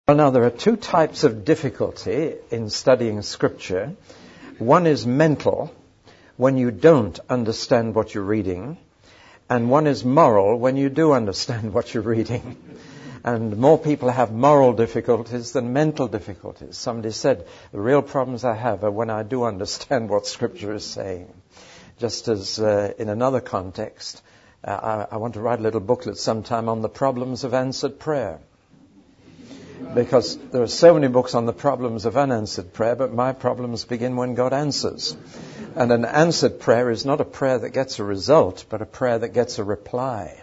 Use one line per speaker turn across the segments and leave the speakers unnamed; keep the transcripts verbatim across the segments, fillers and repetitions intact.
Well, now, there are two types of difficulty in studying Scripture. One is mental, when you don't understand what you're reading, and one is moral, when you do understand what you're reading. And more people have moral difficulties than mental difficulties. Somebody said, the real problems I have are when I do understand what Scripture is saying. Just as uh, in another context, uh, I, I want to write a little booklet sometime on the problems of answered prayer. Because there are so many books on the problems of unanswered prayer, but my problems begin when God answers. And an answered prayer is not a prayer that gets a result, but a prayer that gets a reply,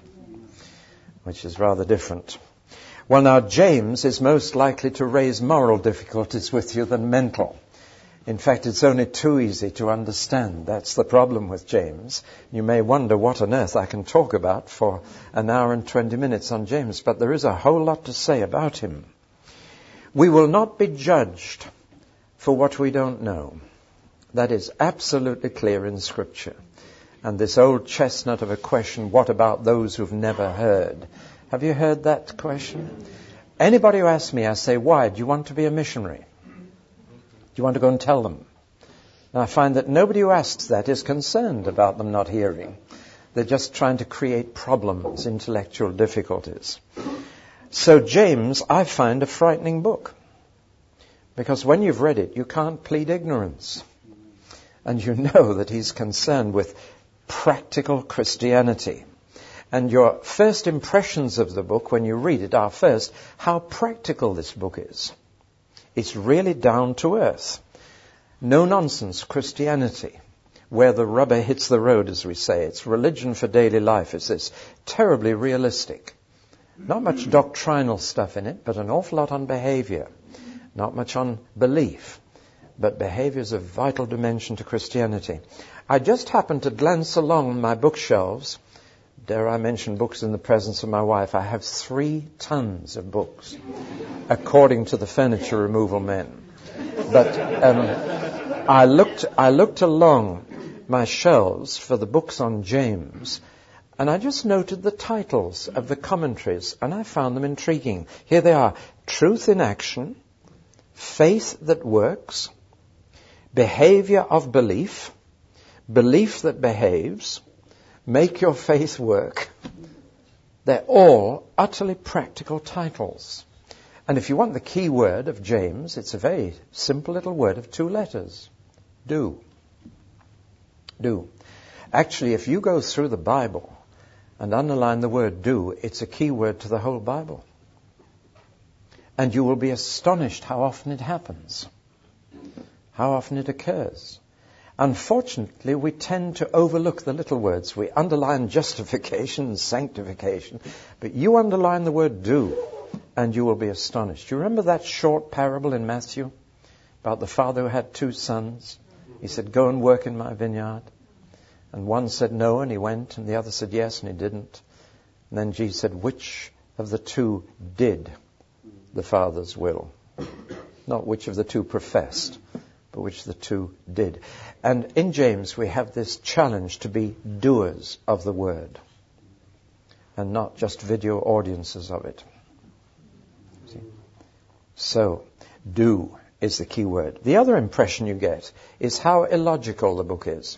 which is rather different. Well, now, James is most likely to raise moral difficulties with you than mental. In fact, it's only too easy to understand. That's the problem with James. You may wonder what on earth I can talk about for an hour and twenty minutes on James, but there is a whole lot to say about him. We will not be judged for what we don't know. That is absolutely clear in Scripture. And this old chestnut of a question, what about those who've never heard? Have you heard that question? Anybody who asks me, I say, why? Do you want to be a missionary? Do you want to go and tell them? And I find that nobody who asks that is concerned about them not hearing. They're just trying to create problems, intellectual difficulties. So James, I find a frightening book. Because when you've read it, you can't plead ignorance. And you know that he's concerned with practical Christianity. And your first impressions of the book, when you read it, are first, how practical this book is. It's really down to earth. No nonsense Christianity, where the rubber hits the road, as we say. It's religion for daily life. It's this terribly realistic. Not much doctrinal stuff in it, but an awful lot on behavior. Not much on belief, but behavior is a vital dimension to Christianity. I just happened to glance along my bookshelves. Dare I mention books in the presence of my wife? I have three tons of books, according to the furniture removal men. But um, I looked, I looked along my shelves for the books on James, and I just noted the titles of the commentaries, and I found them intriguing. Here they are: Truth in Action, Faith That Works, Behavior of Belief, Belief That Behaves, Make Your Faith Work. They're all utterly practical titles. And if you want the key word of James, it's a very simple little word of two letters. Do. Do. Actually, if you go through the Bible and underline the word do, it's a key word to the whole Bible. And you will be astonished how often it happens, how often it occurs. Unfortunately, we tend to overlook the little words. We underline justification and sanctification, but you underline the word do, and you will be astonished. You remember that short parable in Matthew about the father who had two sons? He said, go and work in my vineyard. And one said no, and he went, and the other said yes, and he didn't. And then Jesus said, which of the two did the Father's will? Not which of the two professed, but which of the two did. And in James we have this challenge to be doers of the word, and not just video audiences of it. See? So, do is the key word. The other impression you get is how illogical the book is.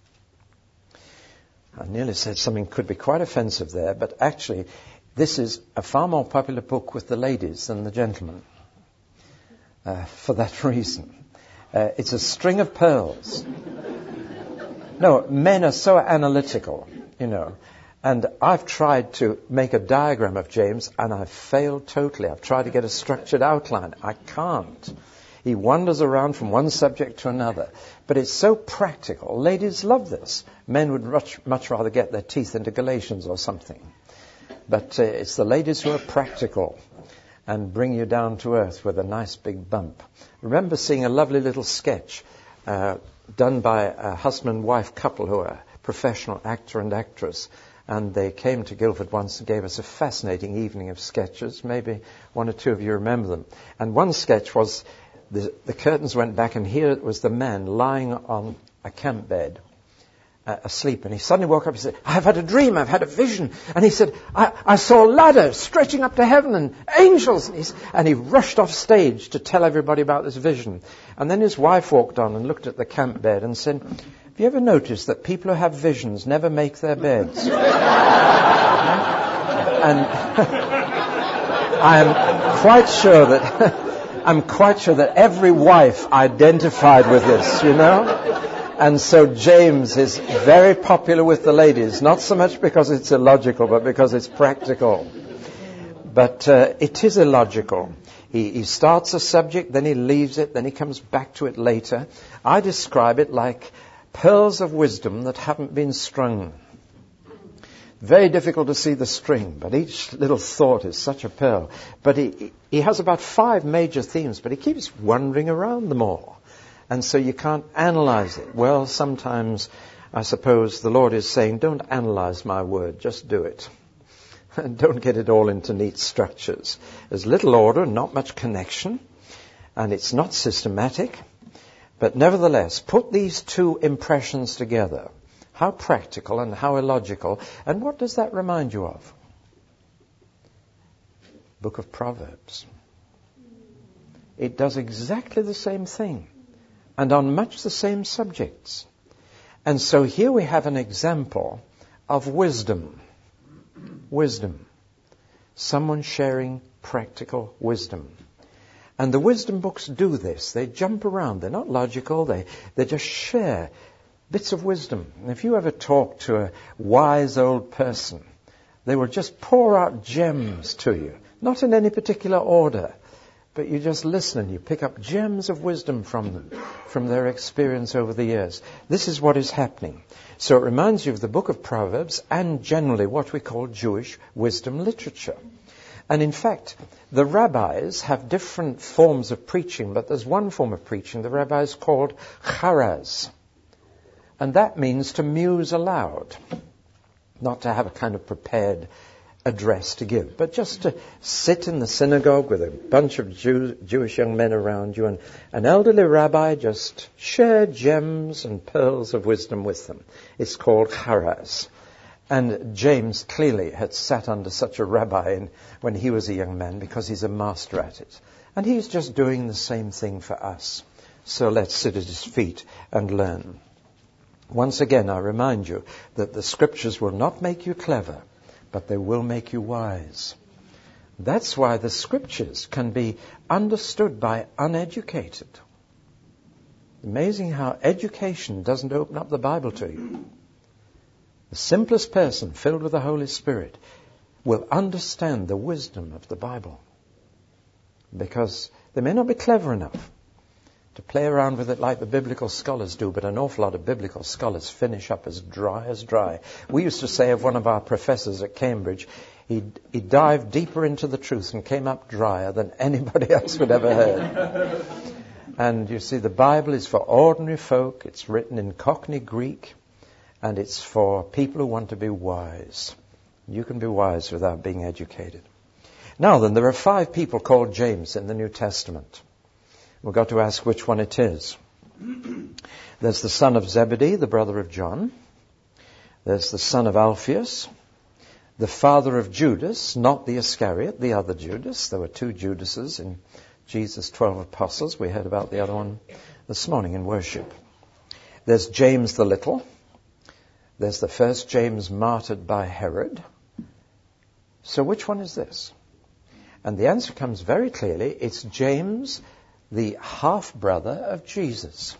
I nearly said something could be quite offensive there, but actually this is a far more popular book with the ladies than the gentlemen, uh, for that reason. Uh, it's a string of pearls. No, men are so analytical, you know, and I've tried to make a diagram of James, and I've failed totally. I've tried to get a structured outline. I can't. He wanders around from one subject to another. But it's so practical. Ladies love this. Men would much, much rather get their teeth into Galatians or something. But uh, it's the ladies who are practical and bring you down to earth with a nice big bump. I remember seeing a lovely little sketch uh, done by a husband and wife couple who are professional actor and actress. And they came to Guildford once and gave us a fascinating evening of sketches. Maybe one or two of you remember them. And one sketch was the, the curtains went back, and here it was the man lying on a camp bed. uh, asleep, and he suddenly woke up. He said, I've had a dream, I've had a vision. And he said, I, I saw a ladder stretching up to heaven and angels. And, and he rushed off stage to tell everybody about this vision. And then his wife walked on and looked at the camp bed and said, have you ever noticed that people who have visions never make their beds? And I am quite sure that I'm quite sure that every wife identified with this, you know. And so James is very popular with the ladies, not so much because it's illogical, but because it's practical. But uh, it is illogical. He, he starts a subject, then he leaves it, then he comes back to it later. I describe it like pearls of wisdom that haven't been strung. Very difficult to see the string, but each little thought is such a pearl. But he, he has about five major themes, but he keeps wandering around them all. And so you can't analyze it. Well, sometimes, I suppose, the Lord is saying, don't analyze my word, just do it. And don't get it all into neat structures. There's little order, not much connection, and it's not systematic. But nevertheless, put these two impressions together. How practical and how illogical. And what does that remind you of? Book of Proverbs. It does exactly the same thing. And on much the same subjects. And so here we have an example of wisdom. Wisdom. Someone sharing practical wisdom. And the wisdom books do this. They jump around. They're not logical. They, they just share bits of wisdom. And if you ever talk to a wise old person, they will just pour out gems to you. Not in any particular order. But you just listen and you pick up gems of wisdom from them, from their experience over the years. This is what is happening. So it reminds you of the book of Proverbs and generally what we call Jewish wisdom literature. And in fact, the rabbis have different forms of preaching, but there's one form of preaching the rabbis called charaz. And that means to muse aloud, not to have a kind of prepared address to give, but just to sit in the synagogue with a bunch of Jew, Jewish young men around you, and an elderly rabbi just share gems and pearls of wisdom with them. It's called charaz. And James clearly had sat under such a rabbi in, when he was a young man, because he's a master at it. And he's just doing the same thing for us. So let's sit at his feet and learn. Once again, I remind you that the scriptures will not make you clever, but they will make you wise. That's why the scriptures can be understood by uneducated. Amazing how education doesn't open up the Bible to you. The simplest person filled with the Holy Spirit will understand the wisdom of the Bible. Because they may not be clever enough to play around with it like the biblical scholars do, but an awful lot of biblical scholars finish up as dry as dry. We used to say of one of our professors at Cambridge, he, he dived deeper into the truth and came up drier than anybody else would ever heard. And you see, the Bible is for ordinary folk. It's written in Cockney Greek, and it's for people who want to be wise. You can be wise without being educated. Now then, there are five people called James in the New Testament. We've got to ask which one it is. There's the son of Zebedee, the brother of John. There's the son of Alphaeus, the father of Judas, not the Iscariot, the other Judas. There were two Judases in Jesus' twelve apostles. We heard about the other one this morning in worship. There's James the Little. There's the first James martyred by Herod. So which one is this? And the answer comes very clearly. It's James, the half-brother of Jesus.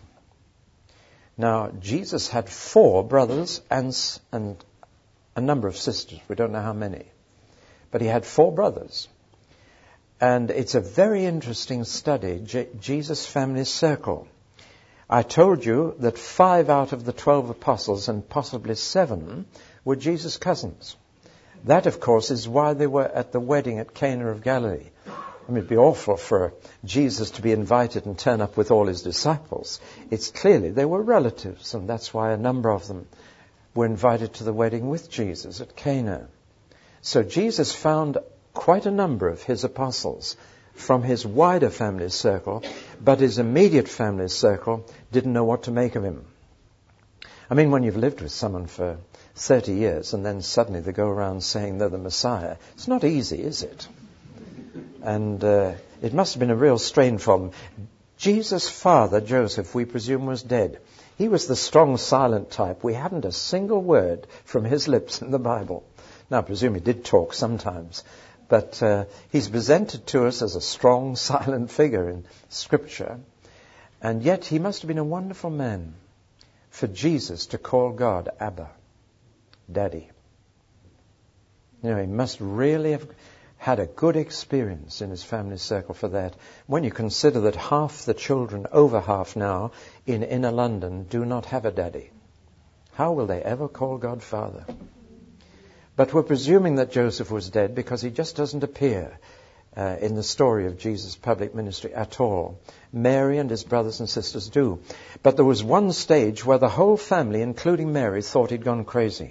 Now, Jesus had four brothers and, and a number of sisters. We don't know how many. But he had four brothers. And it's a very interesting study, J- Jesus' family circle. I told you that five out of the twelve apostles and possibly seven were Jesus' cousins. That, of course, is why they were at the wedding at Cana of Galilee. I mean, it'd be awful for Jesus to be invited and turn up with all his disciples. It's clearly they were relatives, and that's why a number of them were invited to the wedding with Jesus at Cana. So Jesus found quite a number of his apostles from his wider family circle, but his immediate family circle didn't know what to make of him. I mean, when you've lived with someone for thirty years and then suddenly they go around saying they're the Messiah, it's not easy, is it? And uh, it must have been a real strain for them. Jesus' father, Joseph, we presume, was dead. He was the strong, silent type. We haven't a single word from his lips in the Bible. Now, I presume he did talk sometimes, but uh, he's presented to us as a strong, silent figure in Scripture. And yet he must have been a wonderful man for Jesus to call God Abba, Daddy. You know, he must really have had a good experience in his family circle for that. When you consider that half the children, over half now, in inner London do not have a daddy, how will they ever call God Father? But we're presuming that Joseph was dead because he just doesn't appear uh, in the story of Jesus' public ministry at all. Mary and his brothers and sisters do. But there was one stage where the whole family, including Mary, thought he'd gone crazy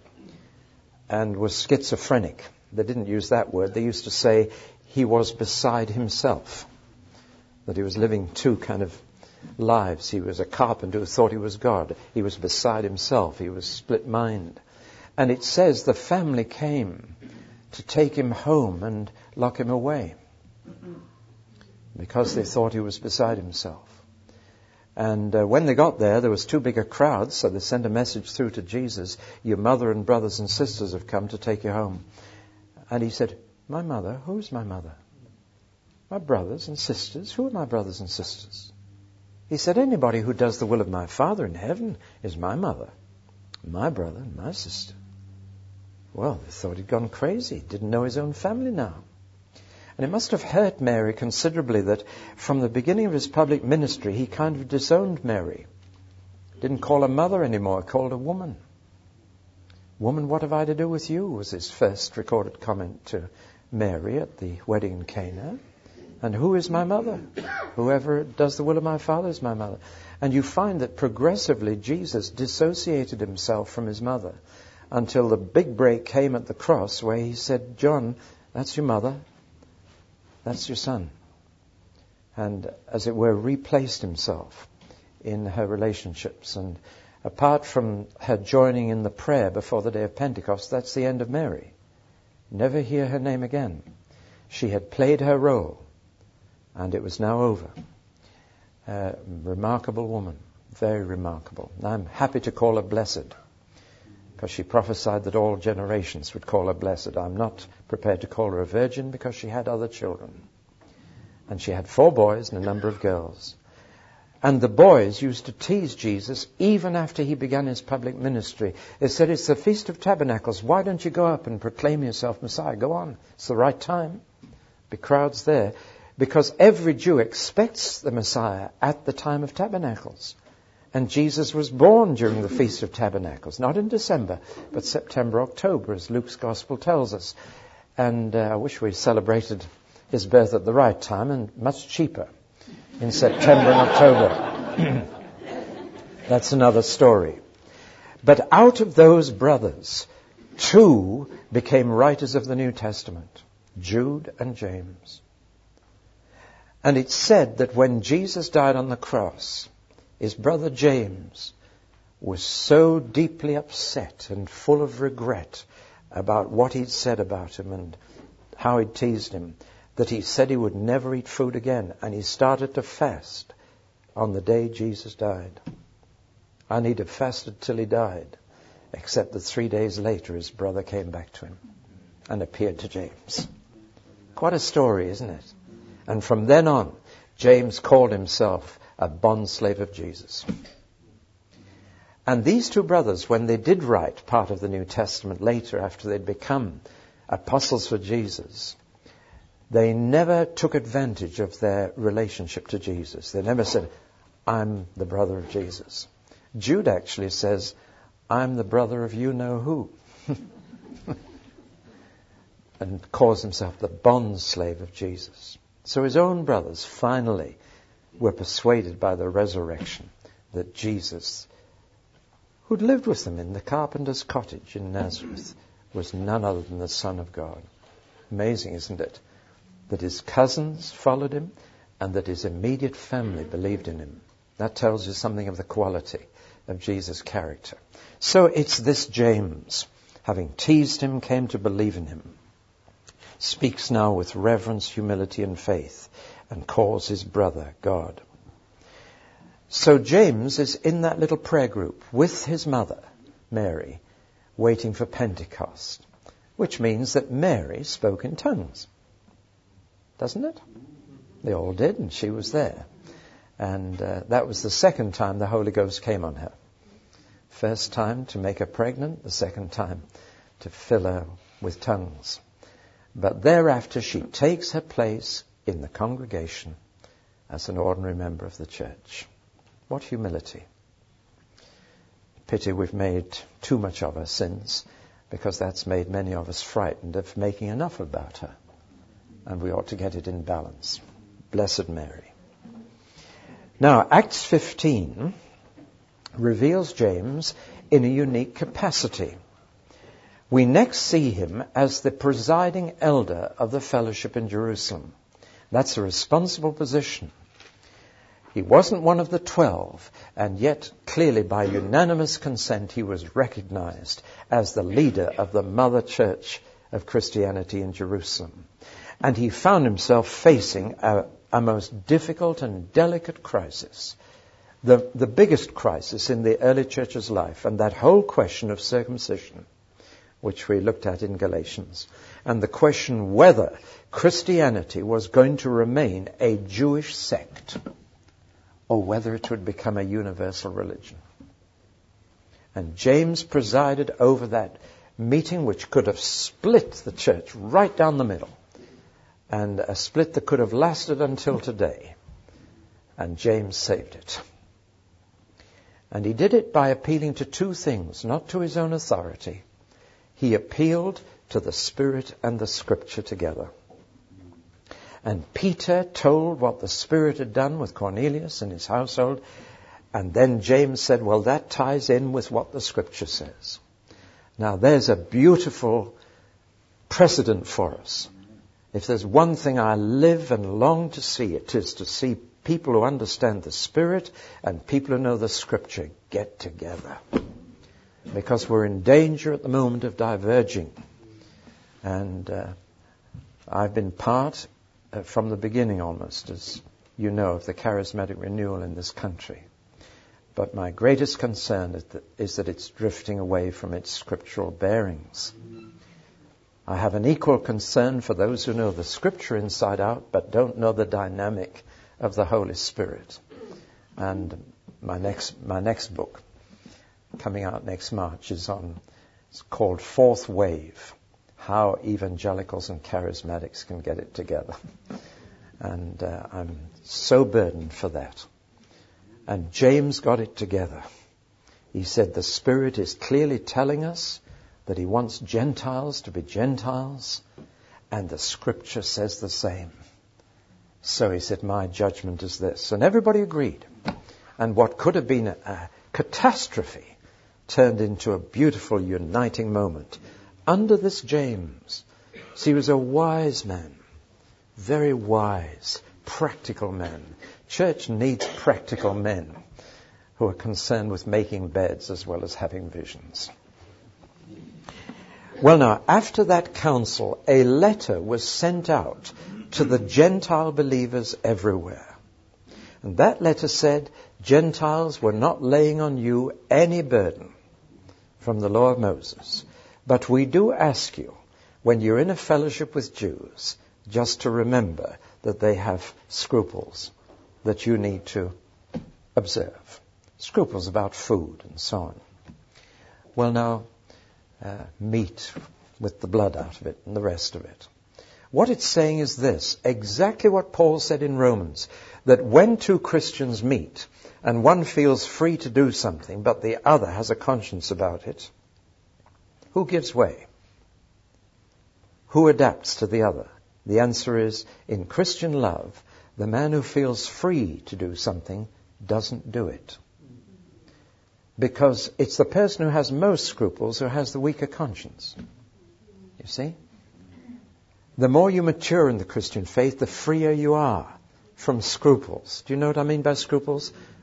and was schizophrenic. They didn't use that word. They used to say he was beside himself, that he was living two kind of lives. He was a carpenter who thought he was God. He was beside himself. He was split-minded. And it says the family came to take him home and lock him away because they thought he was beside himself. And uh, when they got there, there was too big a crowd, so they sent a message through to Jesus, your mother and brothers and sisters have come to take you home. And he said, my mother? Who's my mother? My brothers and sisters? Who are my brothers and sisters? He said, anybody who does the will of my Father in heaven is my mother, my brother and my sister. Well, they thought he'd gone crazy, didn't know his own family now. And it must have hurt Mary considerably that from the beginning of his public ministry, he kind of disowned Mary. Didn't call her mother anymore, called her woman. Woman, what have I to do with you? Was his first recorded comment to Mary at the wedding in Cana. And who is my mother? Whoever does the will of my Father is my mother. And you find that progressively Jesus dissociated himself from his mother until the big break came at the cross where he said, John, that's your mother. That's your son. And as it were, replaced himself in her relationships. And apart from her joining in the prayer before the day of Pentecost, that's the end of Mary. Never hear her name again. She had played her role, and it was now over. A remarkable woman, very remarkable. And I'm happy to call her blessed, because she prophesied that all generations would call her blessed. I'm not prepared to call her a virgin because she had other children. And she had four boys and a number of girls. And the boys used to tease Jesus even after he began his public ministry. They said, it's the Feast of Tabernacles. Why don't you go up and proclaim yourself Messiah? Go on. It's the right time. Be crowds there. Because every Jew expects the Messiah at the time of Tabernacles. And Jesus was born during the Feast of Tabernacles. Not in December, but September, October, as Luke's Gospel tells us. And uh, I wish we celebrated his birth at the right time and much cheaper. In September and October. That's another story. But out of those brothers, two became writers of the New Testament, Jude and James. And it's said that when Jesus died on the cross, his brother James was so deeply upset and full of regret about what he'd said about him and how he'd teased him, that he said he would never eat food again. And he started to fast on the day Jesus died. And he'd have fasted till he died, except that three days later his brother came back to him and appeared to James. Quite a story, isn't it? And from then on, James called himself a bondslave of Jesus. And these two brothers, when they did write part of the New Testament later, after they'd become apostles for Jesus, they never took advantage of their relationship to Jesus. They never said, I'm the brother of Jesus. Jude actually says, I'm the brother of you-know-who. And calls himself the bondslave of Jesus. So his own brothers finally were persuaded by the resurrection that Jesus, who'd lived with them in the carpenter's cottage in Nazareth, was none other than the Son of God. Amazing, isn't it? That his cousins followed him and that his immediate family believed in him. That tells you something of the quality of Jesus' character. So it's this James, having teased him, came to believe in him, speaks now with reverence, humility, and faith, and calls his brother God. So James is in that little prayer group with his mother, Mary, waiting for Pentecost, which means that Mary spoke in tongues. Doesn't it? They all did, and she was there. And uh, that was the second time the Holy Ghost came on her. First time to make her pregnant, the second time to fill her with tongues. But thereafter she takes her place in the congregation as an ordinary member of the church. What humility. Pity we've made too much of her sins, because that's made many of us frightened of making enough about her. And we ought to get it in balance. Blessed Mary. Now, Acts fifteen reveals James in a unique capacity. We next see him as the presiding elder of the fellowship in Jerusalem. That's a responsible position. He wasn't one of the twelve, and yet clearly by unanimous consent he was recognized as the leader of the mother church of Christianity in Jerusalem. And he found himself facing a, a most difficult and delicate crisis. The, the biggest crisis in the early church's life, and that whole question of circumcision, which we looked at in Galatians, and the question whether Christianity was going to remain a Jewish sect or whether it would become a universal religion. And James presided over that meeting, which could have split the church right down the middle, and a split that could have lasted until today. And James saved it. And he did it by appealing to two things, not to his own authority. He appealed to the Spirit and the Scripture together. And Peter told what the Spirit had done with Cornelius and his household. And then James said, well, that ties in with what the Scripture says. Now, there's a beautiful precedent for us. If there's one thing I live and long to see, it is to see people who understand the Spirit and people who know the Scripture get together. Because we're in danger at the moment of diverging. And uh, I've been part, uh, from the beginning almost, as you know, of the charismatic renewal in this country. But my greatest concern is that, is that it's drifting away from its scriptural bearings. I have an equal concern for those who know the Scripture inside out, but don't know the dynamic of the Holy Spirit. And my next my next book, coming out next March, is on, it's called Fourth Wave, How Evangelicals and Charismatics Can Get It Together. And uh, I'm so burdened for that. And James got it together. He said the Spirit is clearly telling us that he wants Gentiles to be Gentiles, and the Scripture says the same. So he said, my judgment is this. And everybody agreed. And what could have been a, a catastrophe turned into a beautiful uniting moment under this James. So he was a wise man, very wise, practical man. Church needs practical men who are concerned with making beds as well as having visions. Well, now, after that council, a letter was sent out to the Gentile believers everywhere. And that letter said, Gentiles, we're not laying on you any burden from the law of Moses. But we do ask you, when you're in a fellowship with Jews, just to remember that they have scruples that you need to observe. Scruples about food and so on. Well, now, uh, meat with the blood out of it and the rest of it. What it's saying is this, exactly what Paul said in Romans, that when two Christians meet and one feels free to do something but the other has a conscience about it, who gives way? Who adapts to the other? The answer is, in Christian love, the man who feels free to do something doesn't do it. Because it's the person who has most scruples who has the weaker conscience. You see? The more you mature in the Christian faith, the freer you are from scruples. Do you know what I mean by scruples?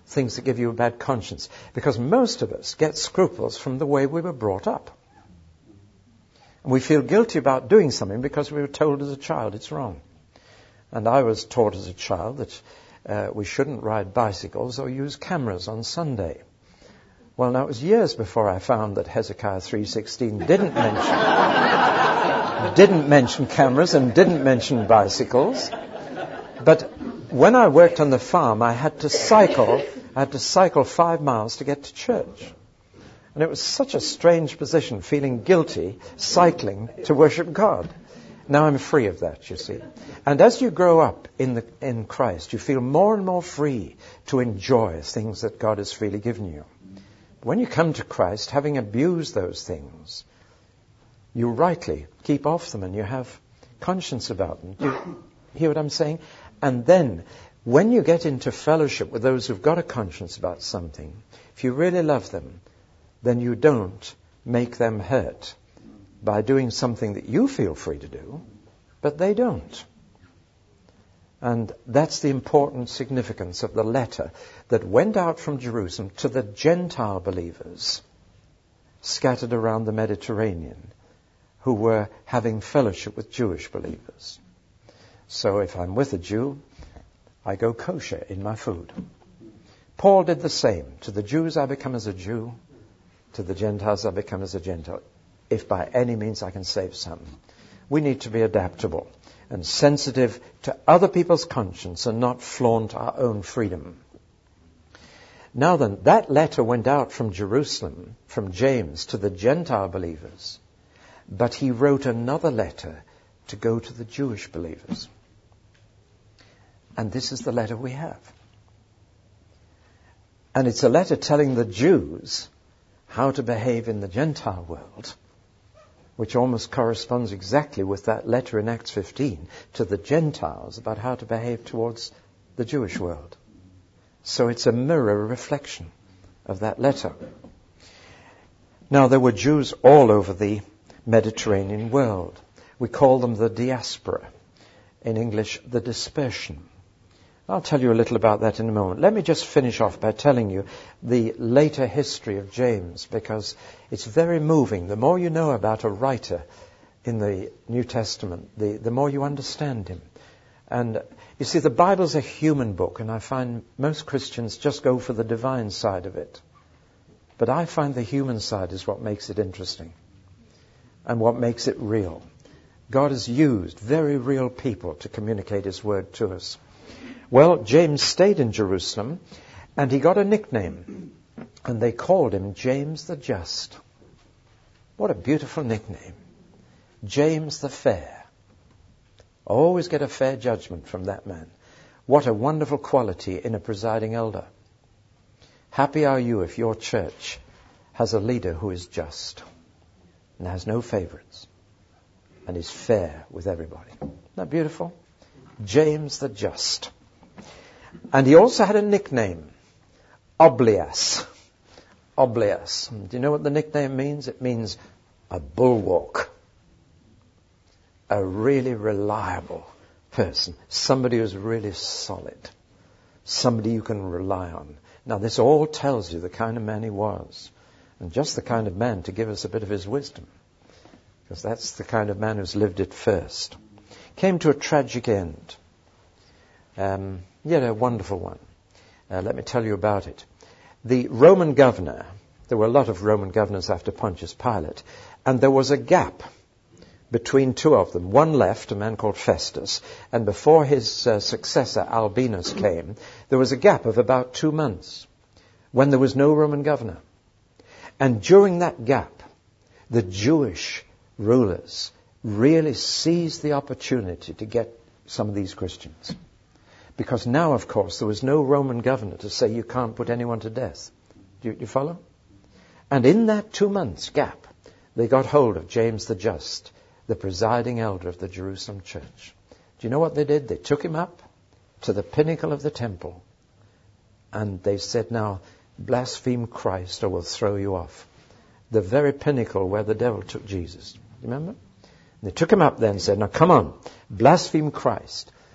things that give you a bad conscience. Because most of us get scruples from the way we were brought up. And we feel guilty about doing something because we were told as a child it's wrong. And I was taught as a child that uh, we shouldn't ride bicycles or use cameras on Sunday. Well, now it was years before I found that Hezekiah three sixteen didn't mention didn't mention cameras and didn't mention bicycles. But when I worked on the farm, I had to cycle. I had to cycle five miles to get to church. And it was such a strange position, feeling guilty, cycling to worship God. Now I'm free of that, you see. And as you grow up in the in Christ, you feel more and more free to enjoy things that God has freely given you. When you come to Christ, having abused those things, you rightly keep off them and you have conscience about them. Do you hear what I'm saying? And then, when you get into fellowship with those who've got a conscience about something, if you really love them, then you don't make them hurt by doing something that you feel free to do, but they don't. And that's the important significance of the letter that went out from Jerusalem to the Gentile believers scattered around the Mediterranean who were having fellowship with Jewish believers. So if I'm with a Jew, I go kosher in my food. Paul did the same. To the Jews I become as a Jew. To the Gentiles I become as a Gentile. If by any means I can save some. We need to be adaptable and sensitive to other people's conscience and not flaunt our own freedom. Now then, that letter went out from Jerusalem, from James, to the Gentile believers. But he wrote another letter to go to the Jewish believers. And this is the letter we have. And it's a letter telling the Jews how to behave in the Gentile world, which almost corresponds exactly with that letter in Acts fifteen to the Gentiles about how to behave towards the Jewish world. So it's a mirror reflection of that letter. Now, there were Jews all over the Mediterranean world. We call them the diaspora. In English, the dispersion. I'll tell you a little about that in a moment. Let me just finish off by telling you the later history of James, because it's very moving. The more you know about a writer in the New Testament, the, the more you understand him. And you see, the Bible's a human book, and I find most Christians just go for the divine side of it. But I find the human side is what makes it interesting and what makes it real. God has used very real people to communicate his word to us. Well, James stayed in Jerusalem, and he got a nickname, and they called him James the Just. What a beautiful nickname. James the Fair. Always get a fair judgment from that man. What a wonderful quality in a presiding elder. Happy are you if your church has a leader who is just and has no favorites and is fair with everybody. Isn't that beautiful? James the Just. And he also had a nickname, Oblias. Oblias. Do you know what the nickname means? It means a bulwark. A really reliable person. Somebody who's really solid. Somebody you can rely on. Now, this all tells you the kind of man he was. And just the kind of man to give us a bit of his wisdom. Because that's the kind of man who's lived it first. Came to a tragic end. Um, yet a wonderful one. Uh, let me tell you about it. The Roman governor, there were a lot of Roman governors after Pontius Pilate, and there was a gap between two of them. One left, a man called Festus, and before his uh, successor, Albinus, came, there was a gap of about two months when there was no Roman governor. And during that gap, the Jewish rulers really seized the opportunity to get some of these Christians. Because now, of course, there was no Roman governor to say you can't put anyone to death. Do you, do you follow? And in that two months gap, they got hold of James the Just, the presiding elder of the Jerusalem church. Do you know what they did? They took him up to the pinnacle of the temple, and they said, now, blaspheme Christ or we'll throw you off. The very pinnacle where the devil took Jesus. Remember? And they took him up there and said, now come on, blaspheme Christ.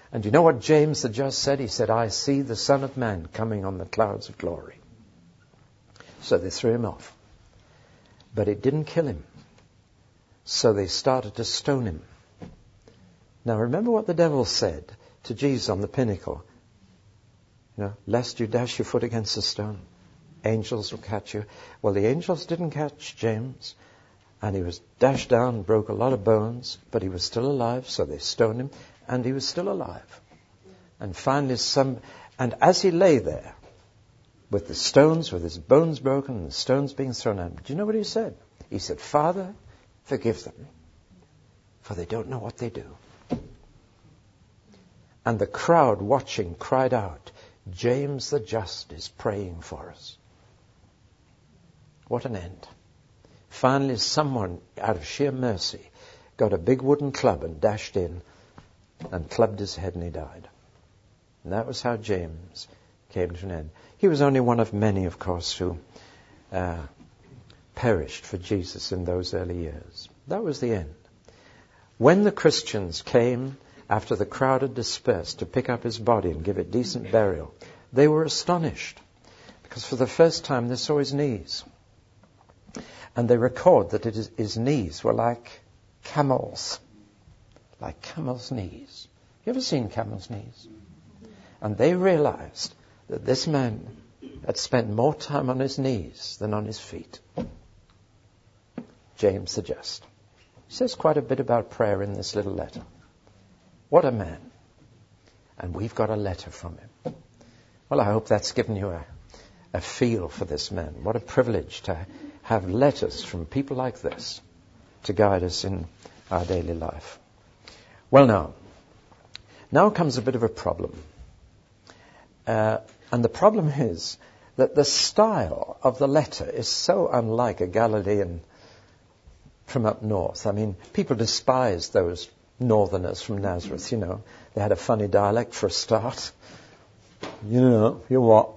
And you know what James the just said? He said, I see the Son of Man coming on the clouds of glory. So they threw him off. But it didn't kill him. So they started to stone him. Now remember what the devil said to Jesus on the pinnacle. You know, lest you dash your foot against a stone. Angels will catch you. Well, the angels didn't catch James. And he was dashed down, broke a lot of bones, but he was still alive, so they stoned him, and he was still alive. And finally some, and as he lay there, with the stones, with his bones broken, and the stones being thrown at him, do you know what he said? He said, Father, forgive them, for they don't know what they do. And the crowd watching cried out, James the Just is praying for us. What an end. Finally, someone, out of sheer mercy, got a big wooden club and dashed in and clubbed his head, and he died. And that was how James came to an end. He was only one of many, of course, who uh, perished for Jesus in those early years. That was the end. When the Christians came, after the crowd had dispersed, to pick up his body and give it decent burial, they were astonished, because for the first time they saw his knees. And they record that it is, his knees were like camels, like camels' knees. You ever seen camels' knees? And they realized that this man had spent more time on his knees than on his feet. James the Just. He says quite a bit about prayer in this little letter. What a man. And we've got a letter from him. Well, I hope that's given you a, a feel for this man. What a privilege to have letters from people like this to guide us in our daily life. Well, now, now comes a bit of a problem. Uh, and the problem is that the style of the letter is so unlike a Galilean from up north. I mean, people despise those northerners from Nazareth, you know. They had a funny dialect for a start. You know, you what?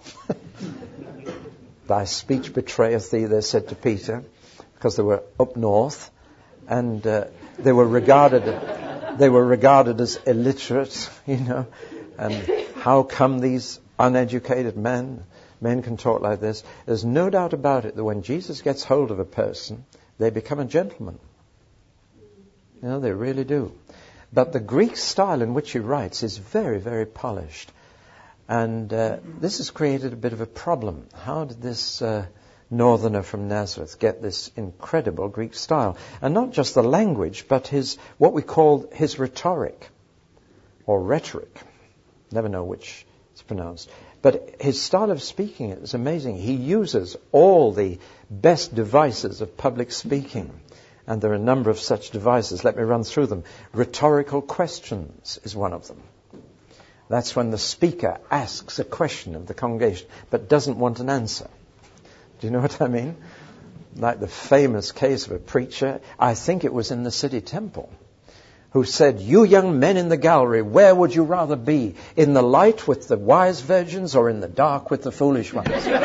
Thy speech betrayeth thee, they said to Peter, because they were up north, and uh, they were regarded they were regarded as illiterate, you know. And how come these uneducated men men can talk like this? There's no doubt about it that when Jesus gets hold of a person, they become a gentleman. You know, they really do. But the Greek style in which he writes is very, very polished. And uh, this has created a bit of a problem. How did this uh, northerner from Nazareth get this incredible Greek style? And not just the language, but his what we call his rhetoric, or rhetoric. Never know which it's pronounced. But his style of speaking is amazing. He uses all the best devices of public speaking. And there are a number of such devices. Let me run through them. Rhetorical questions is one of them. That's when the speaker asks a question of the congregation but doesn't want an answer. Do you know what I mean? Like the famous case of a preacher, I think it was in the city temple, who said, you young men in the gallery, where would you rather be? In the light with the wise virgins or in the dark with the foolish ones? See?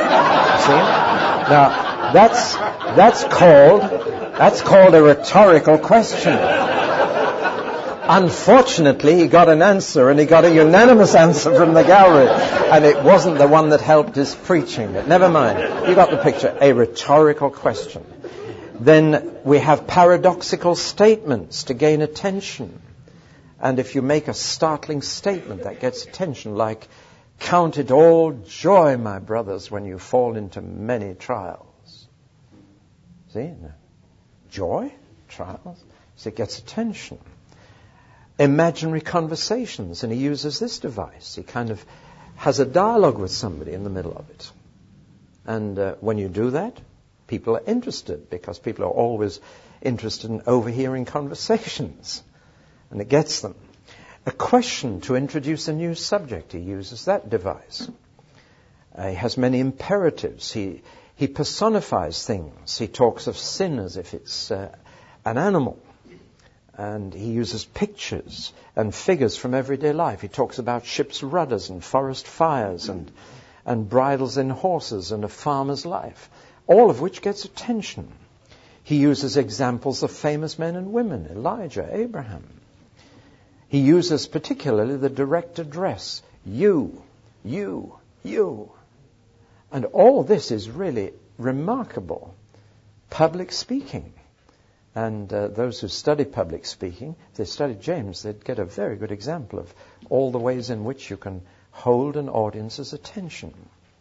Now, that's, that's called, that's called a rhetorical question. Unfortunately, he got an answer, and he got a unanimous answer from the gallery, and it wasn't the one that helped his preaching. But never mind, you got the picture. A rhetorical question. Then we have paradoxical statements to gain attention. And if you make a startling statement that gets attention, like, count it all joy, my brothers, when you fall into many trials. See? Joy? Trials? So it gets attention. Imaginary conversations, and he uses this device. He kind of has a dialogue with somebody in the middle of it. And uh, when you do that, people are interested, because people are always interested in overhearing conversations. And it gets them. A question to introduce a new subject, he uses that device. Uh, he has many imperatives. He, he personifies things. He talks of sin as if it's uh, an animal. And he uses pictures and figures from everyday life. He talks about ship's rudders and forest fires and, and bridles in horses and a farmer's life, all of which gets attention. He uses examples of famous men and women, Elijah, Abraham. He uses particularly the direct address. You, you, you. And all this is really remarkable. Public speaking. And uh, those who study public speaking, if they studied James, they'd get a very good example of all the ways in which you can hold an audience's attention.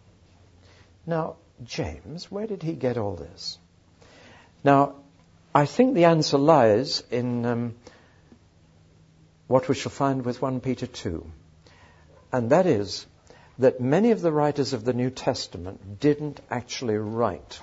Now, James, where did he get all this? Now, I think the answer lies in um, what we shall find with First Peter two. And that is that many of the writers of the New Testament didn't actually write.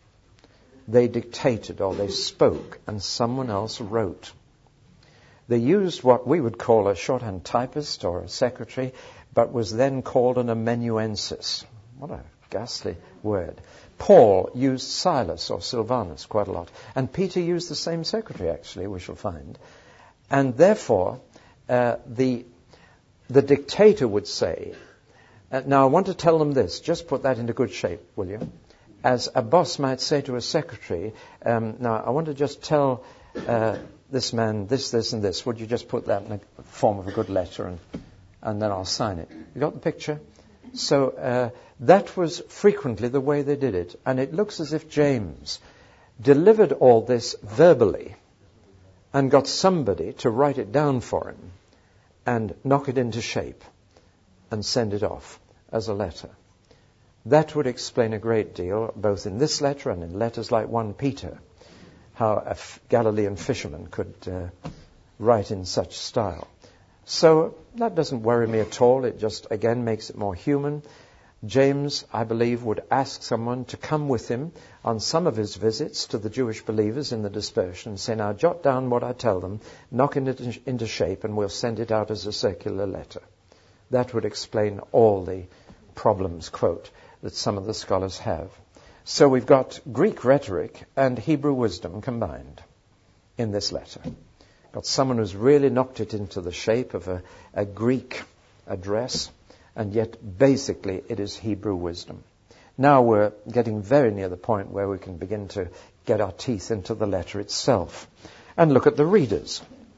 They dictated or they spoke and someone else wrote. They used what we would call a shorthand typist or a secretary, but was then called an amanuensis. What a ghastly word. Paul used Silas or Silvanus quite a lot. And Peter used the same secretary, actually, we shall find. And therefore, uh, the, the dictator would say, uh, now I want to tell them this, just put that into good shape, will you? As a boss might say to a secretary, um, now I want to just tell uh, this man this, this, and this. Would you just put that in the form of a good letter and, and then I'll sign it. You got the picture? So uh, that was frequently the way they did it. And it looks as if James delivered all this verbally and got somebody to write it down for him and knock it into shape and send it off as a letter. That would explain a great deal, both in this letter and in letters like First Peter, how a f- Galilean fisherman could uh, write in such style. So that doesn't worry me at all. It just, again, makes it more human. James, I believe, would ask someone to come with him on some of his visits to the Jewish believers in the dispersion and say, now jot down what I tell them, knock it into shape, and we'll send it out as a circular letter. That would explain all the problems, quote, that some of the scholars have. So we've got Greek rhetoric and Hebrew wisdom combined in this letter. Got someone who's really knocked it into the shape of a, a Greek address, and yet basically it is Hebrew wisdom. Now we're getting very near the point where we can begin to get our teeth into the letter itself and look at the readers.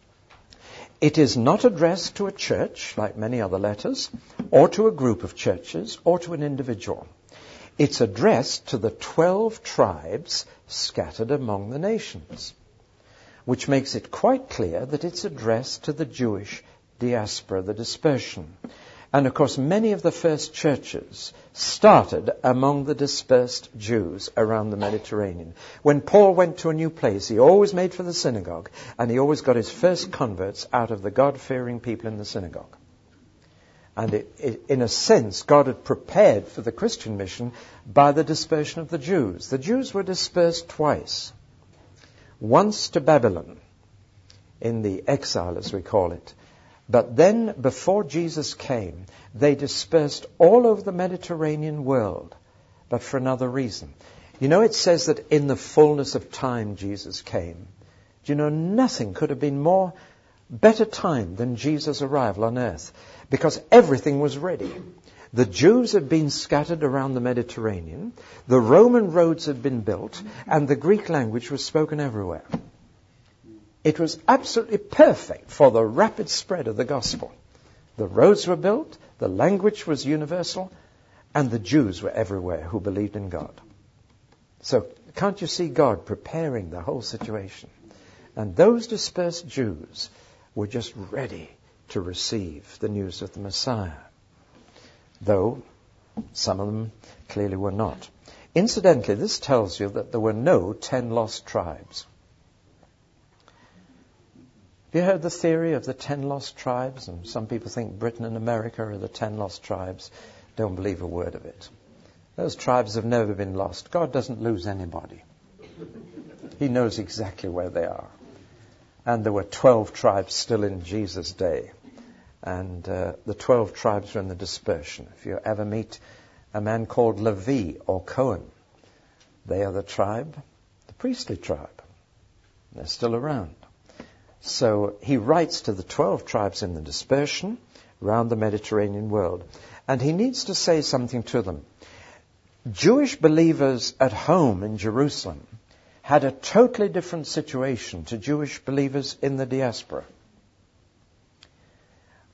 It is not addressed to a church, like many other letters, or to a group of churches, or to an individual. It's addressed to the twelve tribes scattered among the nations, which makes it quite clear that it's addressed to the Jewish diaspora, the dispersion. And of course, many of the first churches started among the dispersed Jews around the Mediterranean. When Paul went to a new place, he always made for the synagogue, and he always got his first converts out of the God-fearing people in the synagogue. And it, it, in a sense, God had prepared for the Christian mission by the dispersion of the Jews. The Jews were dispersed twice. Once to Babylon, in the exile, as we call it. But then, before Jesus came, they dispersed all over the Mediterranean world, but for another reason. You know, it says that in the fullness of time Jesus came. Do you know, nothing could have been more better timed than Jesus' arrival on earth, because everything was ready. The Jews had been scattered around the Mediterranean, the Roman roads had been built, and the Greek language was spoken everywhere. It was absolutely perfect for the rapid spread of the gospel. The roads were built, the language was universal, and the Jews were everywhere who believed in God. So can't you see God preparing the whole situation? And those dispersed Jews were just ready to receive the news of the Messiah, though some of them clearly were not. Incidentally, this tells you that there were no ten lost tribes. Have you heard the theory of the ten lost tribes? And some people think Britain and America are the ten lost tribes. Don't believe a word of it. Those tribes have never been lost. God doesn't lose anybody. He knows exactly where they are. And there were twelve tribes still in Jesus' day. And uh, the twelve tribes were in the dispersion. If you ever meet a man called Levi or Cohen, they are the tribe, the priestly tribe. They're still around. So he writes to the twelve tribes in the dispersion around the Mediterranean world. And he needs to say something to them. Jewish believers at home in Jerusalem had a totally different situation to Jewish believers in the diaspora.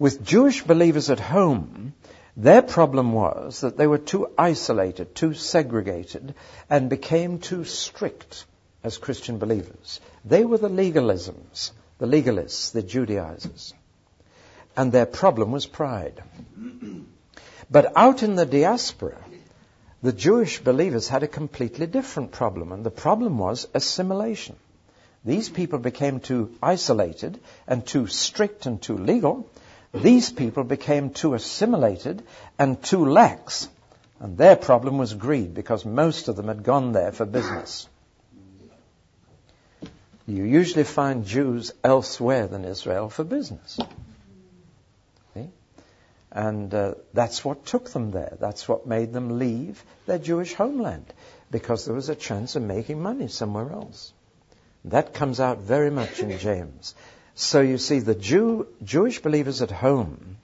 With Jewish believers at home, their problem was that they were too isolated, too segregated, and became too strict as Christian believers. They were the legalisms, the legalists, the Judaizers. And their problem was pride. But out in the diaspora, the Jewish believers had a completely different problem, and the problem was assimilation. These people became too isolated and too strict and too legal. These people became too assimilated and too lax. And their problem was greed, because most of them had gone there for business. You usually find Jews elsewhere than Israel for business. See? And uh, that's what took them there. That's what made them leave their Jewish homeland, because there was a chance of making money somewhere else. That comes out very much in James. So you see, the Jew, Jewish believers at home,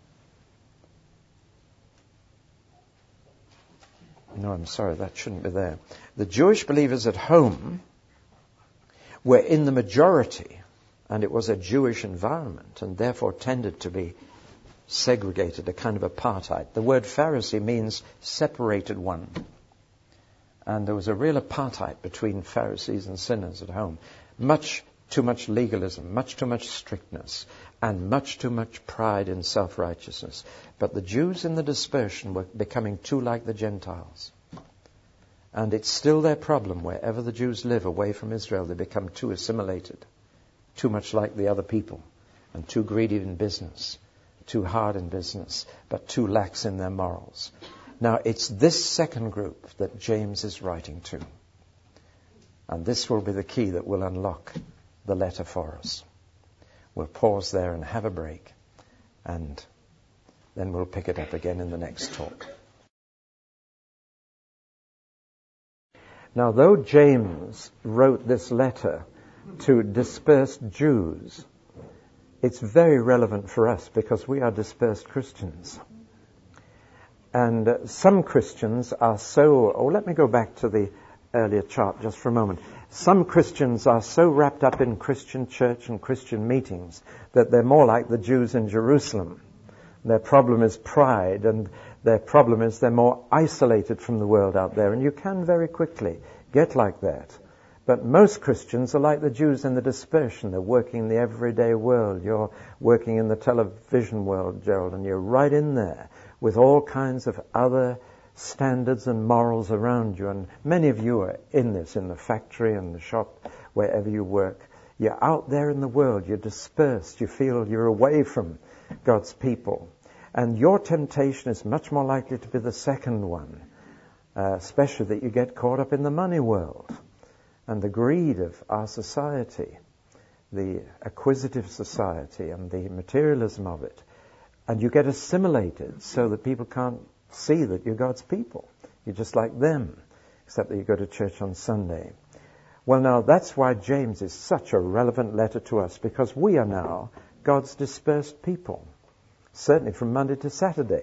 no, I'm sorry, that shouldn't be there. The Jewish believers at home were in the majority, and it was a Jewish environment, and therefore tended to be segregated, a kind of apartheid. The word Pharisee means separated one. And there was a real apartheid between Pharisees and sinners at home. Much too much legalism, much too much strictness, and much too much pride in self-righteousness. But the Jews in the dispersion were becoming too like the Gentiles. And it's still their problem. Wherever the Jews live away from Israel, they become too assimilated, too much like the other people, and too greedy in business, too hard in business, but too lax in their morals. Now, it's this second group that James is writing to. And this will be the key that will unlock the letter for us. We'll pause there and have a break, and then we'll pick it up again in the next talk. Now, though James wrote this letter to dispersed Jews, it's very relevant for us because we are dispersed Christians. And uh, some Christians are so... Oh, let me go back to the earlier chart just for a moment. Some Christians are so wrapped up in Christian church and Christian meetings that they're more like the Jews in Jerusalem. Their problem is pride, and their problem is they're more isolated from the world out there. And you can very quickly get like that. But most Christians are like the Jews in the dispersion. They're working in the everyday world. You're working in the television world, Gerald, and you're right in there with all kinds of other standards and morals around you. And many of you are in this, in the factory and the shop, wherever you work. You're out there in the world. You're dispersed. You feel you're away from God's people. And your temptation is much more likely to be the second one, uh, especially that you get caught up in the money world and the greed of our society, the acquisitive society and the materialism of it. And you get assimilated so that people can't see that you're God's people. You're just like them, except that you go to church on Sunday. Well, now, that's why James is such a relevant letter to us, because we are now God's dispersed people, certainly from Monday to Saturday,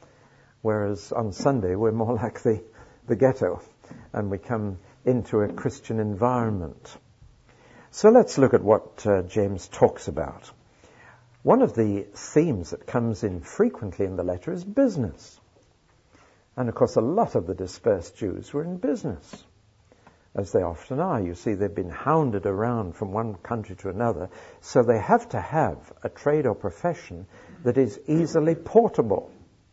whereas on Sunday we're more like the, the ghetto, and we come into a Christian environment. So let's look at what uh, James talks about. One of the themes that comes in frequently in the letter is business. And of course, a lot of the dispersed Jews were in business, as they often are. You see, they've been hounded around from one country to another, so they have to have a trade or profession that is easily portable.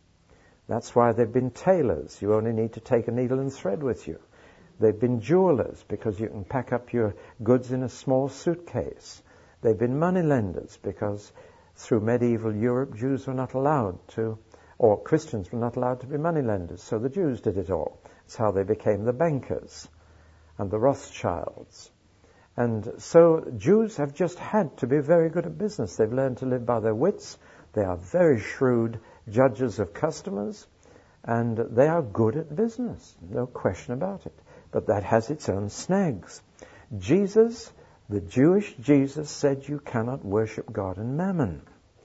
That's why they've been tailors. You only need to take a needle and thread with you. They've been jewelers, because you can pack up your goods in a small suitcase. They've been moneylenders, because through medieval Europe, Jews were not allowed to, or Christians were not allowed to be moneylenders, so the Jews did it all. It's how they became the bankers and the Rothschilds. And so Jews have just had to be very good at business. They've learned to live by their wits. They are very shrewd judges of customers, and they are good at business, no question about it. But that has its own snags. Jesus, the Jewish Jesus, said you cannot worship God and mammon.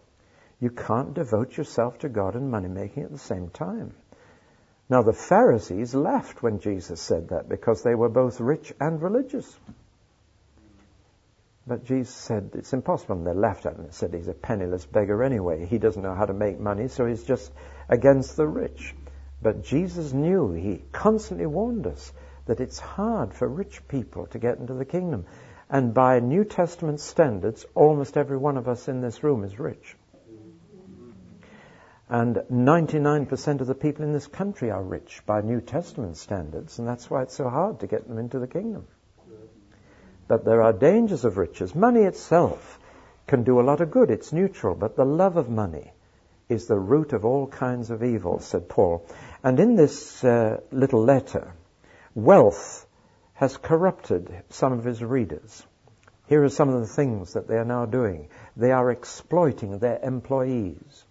You can't devote yourself to God and money-making at the same time. Now, the Pharisees laughed when Jesus said that, because they were both rich and religious. But Jesus said, it's impossible. And they laughed at him and said, he's a penniless beggar anyway. He doesn't know how to make money, so he's just against the rich. But Jesus knew, he constantly warned us, that it's hard for rich people to get into the kingdom. And by New Testament standards, almost every one of us in this room is rich. And ninety-nine percent of the people in this country are rich by New Testament standards, and that's why it's so hard to get them into the kingdom. But there are dangers of riches. Money itself can do a lot of good. It's neutral, but the love of money is the root of all kinds of evil, said Paul. And in this uh, little letter, wealth has corrupted some of his readers. Here are some of the things that they are now doing. They are exploiting their employees,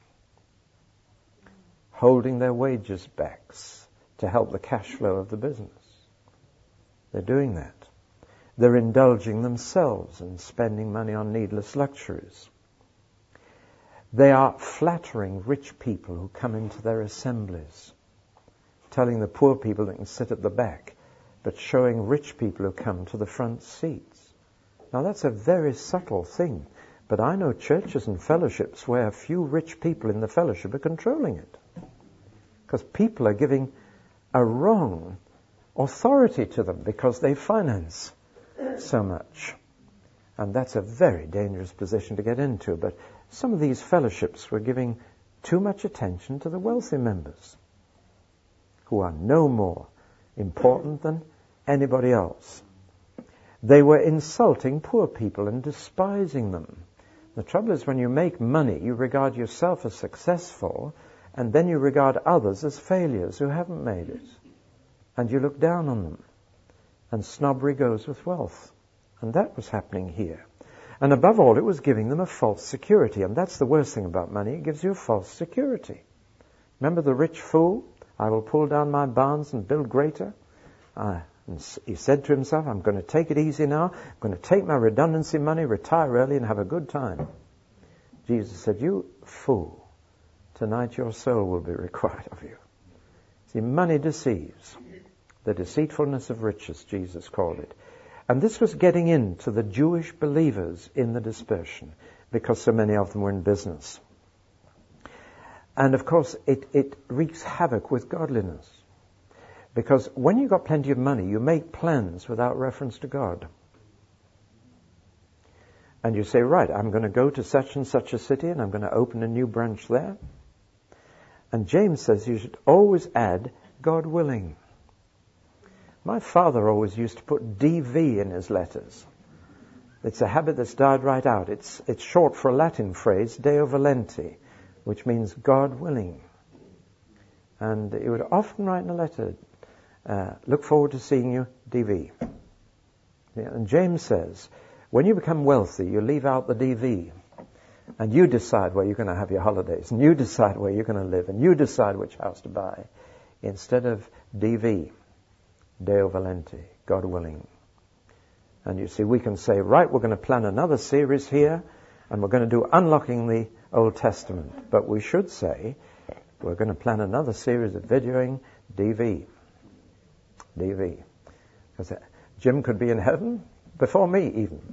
holding their wages back to help the cash flow of the business. They're doing that. They're indulging themselves and spending money on needless luxuries. They are flattering rich people who come into their assemblies, telling the poor people they can sit at the back, but showing rich people who come to the front seats. Now that's a very subtle thing, but I know churches and fellowships where a few rich people in the fellowship are controlling it, because people are giving a wrong authority to them because they finance so much. And that's a very dangerous position to get into. But some of these fellowships were giving too much attention to the wealthy members, who are no more important than anybody else. They were insulting poor people and despising them. The trouble is, when you make money, you regard yourself as successful, and then you regard others as failures who haven't made it. And you look down on them. And snobbery goes with wealth. And that was happening here. And above all, it was giving them a false security. And that's the worst thing about money. It gives you a false security. Remember the rich fool? I will pull down my barns and build greater. Uh, and he said to himself, I'm going to take it easy now. I'm going to take my redundancy money, retire early, and have a good time. Jesus said, you fool, tonight your soul will be required of you. See, money deceives. The deceitfulness of riches, Jesus called it. And this was getting into the Jewish believers in the dispersion, because so many of them were in business. And of course, it, it wreaks havoc with godliness. Because when you've got plenty of money, you make plans without reference to God. And you say, right, I'm going to go to such and such a city, and I'm going to open a new branch there. And James says you should always add, God willing. My father always used to put D V in his letters. It's a habit that's died right out. It's it's short for a Latin phrase, Deo volenti, which means God willing. And he would often write in a letter, uh, look forward to seeing you, D V. Yeah, and James says, when you become wealthy, you leave out the D V. And you decide where you're going to have your holidays. And you decide where you're going to live. And you decide which house to buy. Instead of D V. Deo volenti, God willing. And you see, we can say, right, we're going to plan another series here, and we're going to do Unlocking the Old Testament. But we should say, we're going to plan another series of videoing D V. D V. Because Jim could be in heaven before me, even.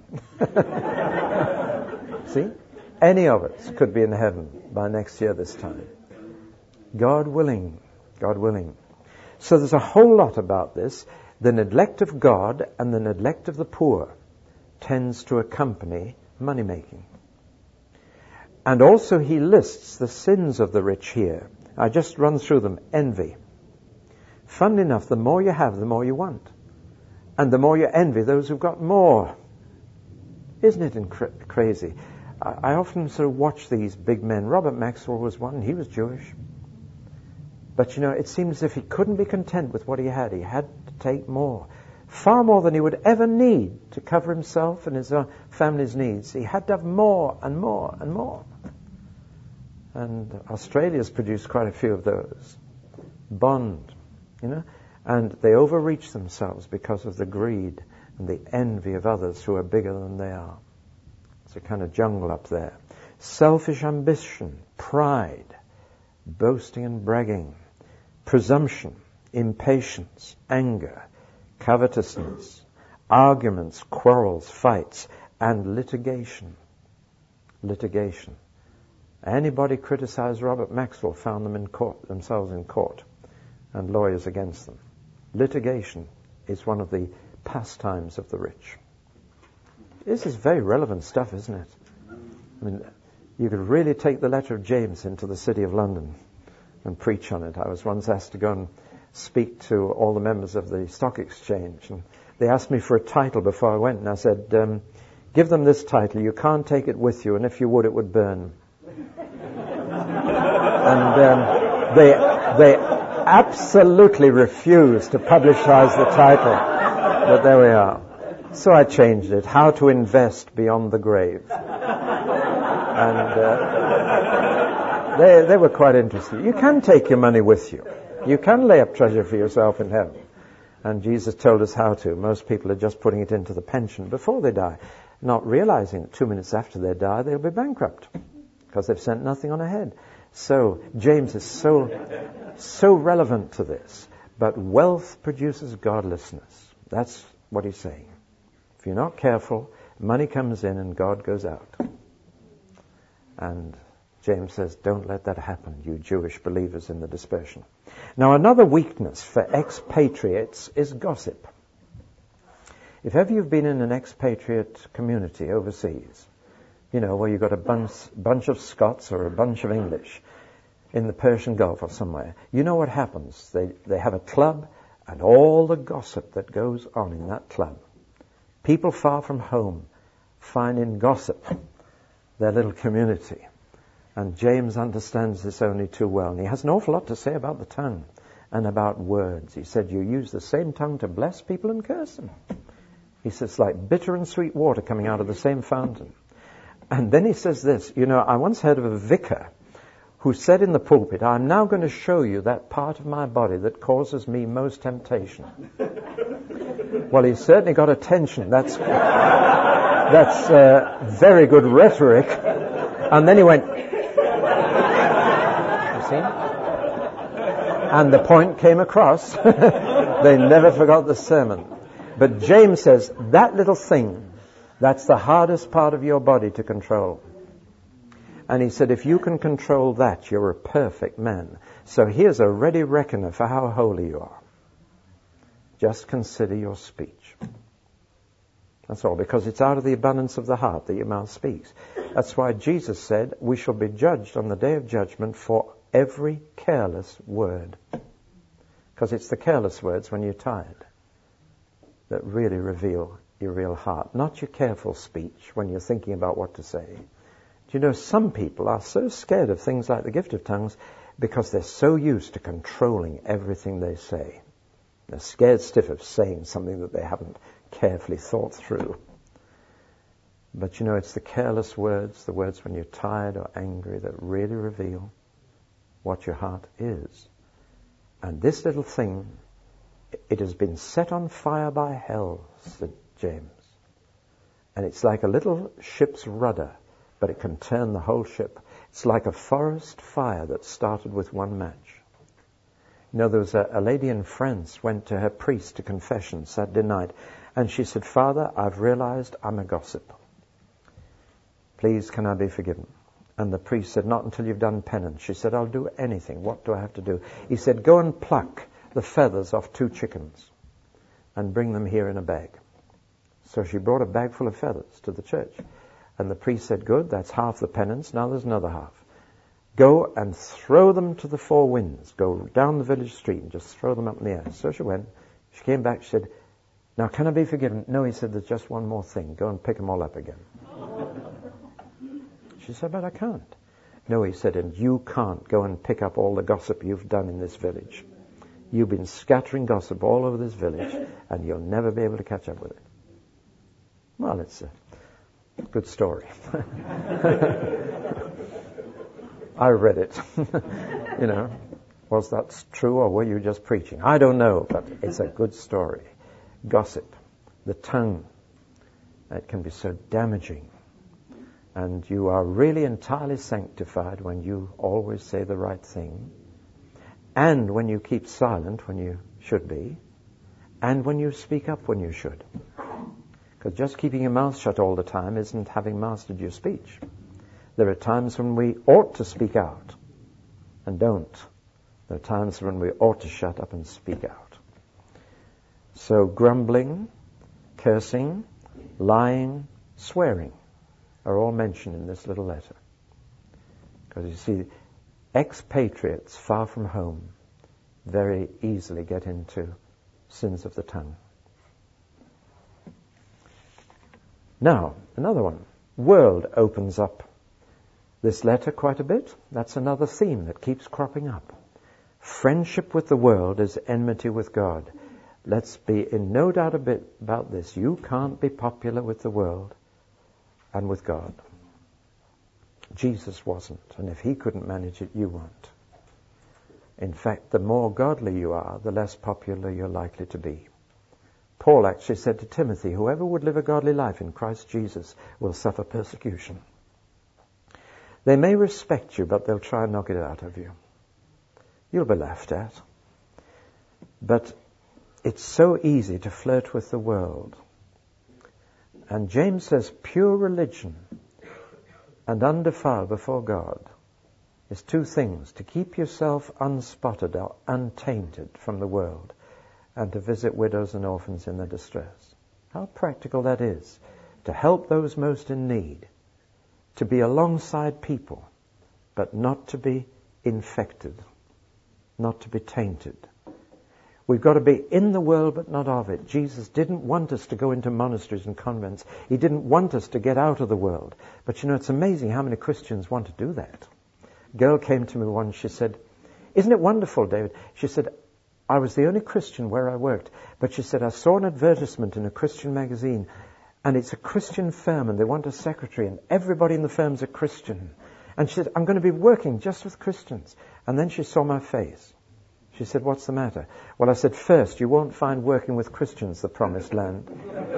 See? Any of us could be in heaven by next year this time. God willing. God willing. So there's a whole lot about this. The neglect of God and the neglect of the poor tends to accompany money-making. And also he lists the sins of the rich here. I just run through them. Envy. Funnily enough, the more you have, the more you want. And the more you envy those who've got more. Isn't it inc- crazy? I, I often sort of watch these big men. Robert Maxwell was one. He was Jewish. But, you know, it seems as if he couldn't be content with what he had. He had to take more. Far more than he would ever need to cover himself and his uh, family's needs. He had to have more and more and more. And Australia's produced quite a few of those. Bond, you know. And they overreach themselves because of the greed and the envy of others who are bigger than they are. It's a kind of jungle up there. Selfish ambition, pride, boasting and bragging, presumption, impatience, anger, covetousness, arguments, quarrels, fights, and litigation. Litigation. Anybody criticized Robert Maxwell found them in court, themselves in court, and lawyers against them. Litigation is one of the pastimes of the rich. This is very relevant stuff, isn't it? I mean, you could really take the letter of James into the city of London and preach on it. I was once asked to go and speak to all the members of the stock exchange, and they asked me for a title before I went, and I said, um, give them this title, you can't take it with you, and if you would, it would burn. And um, they they absolutely refused to publicize the title, but there we are. So I changed it, How to Invest Beyond the Grave. And uh, they, they were quite interested. You can take your money with you. You can lay up treasure for yourself in heaven. And Jesus told us how to. Most people are just putting it into the pension before they die, not realizing that two minutes after they die, they'll be bankrupt because they've sent nothing on ahead. So James is so, so relevant to this. But wealth produces godlessness. That's what he's saying. If you're not careful, money comes in and God goes out. And James says, don't let that happen, you Jewish believers in the dispersion. Now, another weakness for expatriates is gossip. If ever you've been in an expatriate community overseas, you know, where you've got a bunch, bunch of Scots or a bunch of English in the Persian Gulf or somewhere, you know what happens. They, they have a club, and all the gossip that goes on in that club. People far from home find in gossip their little community. And James understands this only too well. And he has an awful lot to say about the tongue and about words. He said, you use the same tongue to bless people and curse them. He says, it's like bitter and sweet water coming out of the same fountain. And then he says this, you know, I once heard of a vicar who said in the pulpit, I'm now going to show you that part of my body that causes me most temptation. Well, he certainly got attention. That's that's uh, very good rhetoric. And then he went, you see? And the point came across. They never forgot the sermon. But James says, that little thing, that's the hardest part of your body to control. And he said, if you can control that, you're a perfect man. So here's a ready reckoner for how holy you are. Just consider your speech. That's all, because it's out of the abundance of the heart that your mouth speaks. That's why Jesus said, we shall be judged on the day of judgment for every careless word. Because it's the careless words when you're tired that really reveal your real heart, not your careful speech when you're thinking about what to say. Do you know, some people are so scared of things like the gift of tongues because they're so used to controlling everything they say. They're scared stiff of saying something that they haven't carefully thought through. But you know, it's the careless words, the words when you're tired or angry, that really reveal what your heart is. And this little thing, it has been set on fire by hell, said James. And it's like a little ship's rudder, but it can turn the whole ship. It's like a forest fire that started with one match. You know, there was a, a lady in France went to her priest to confession Saturday night, and she said, Father, I've realized I'm a gossip. Please, can I be forgiven? And the priest said, not until you've done penance. She said, I'll do anything. What do I have to do? He said, go and pluck the feathers off two chickens and bring them here in a bag. So she brought a bag full of feathers to the church. And the priest said, good, that's half the penance. Now there's another half. Go and throw them to the four winds. Go down the village street and just throw them up in the air. So she went. She came back. She said, now can I be forgiven? No, he said, there's just one more thing. Go and pick them all up again. She said, but I can't. No, he said, and you can't go and pick up all the gossip you've done in this village. You've been scattering gossip all over this village, and you'll never be able to catch up with it. Well, it's a good story. I read it. You know, was that true, or were you just preaching? I don't know, but it's a good story. Gossip, the tongue, it can be so damaging. And you are really entirely sanctified when you always say the right thing, and when you keep silent when you should be, and when you speak up when you should. Because just keeping your mouth shut all the time isn't having mastered your speech. There are times when we ought to speak out and don't. There are times when we ought to shut up and speak out. So grumbling, cursing, lying, swearing are all mentioned in this little letter. Because you see, expatriates far from home very easily get into sins of the tongue. Now, another one. World opens up this letter quite a bit. That's another theme that keeps cropping up. Friendship with the world is enmity with God. Let's be in no doubt a bit about this. You can't be popular with the world and with God. Jesus wasn't, and if he couldn't manage it, you won't. In fact, the more godly you are, the less popular you're likely to be. Paul actually said to Timothy, whoever would live a godly life in Christ Jesus will suffer persecution. They may respect you, but they'll try and knock it out of you. You'll be laughed at. But it's so easy to flirt with the world. And James says pure religion and undefiled before God is two things: to keep yourself unspotted or untainted from the world, and to visit widows and orphans in their distress. How practical that is, to help those most in need, to be alongside people, but not to be infected, not to be tainted. We've got to be in the world but not of it. Jesus didn't want us to go into monasteries and convents. He didn't want us to get out of the world. But you know, it's amazing how many Christians want to do that. A girl came to me once, she said, "Isn't it wonderful, David?" She said, "I was the only Christian where I worked, but," she said, "I saw an advertisement in a Christian magazine, and it's a Christian firm, and they want a secretary, and everybody in the firm's a Christian. And she said, I'm going to be working just with Christians." And then she saw my face. She said, "What's the matter?" Well, I said, "First, you won't find working with Christians the promised land.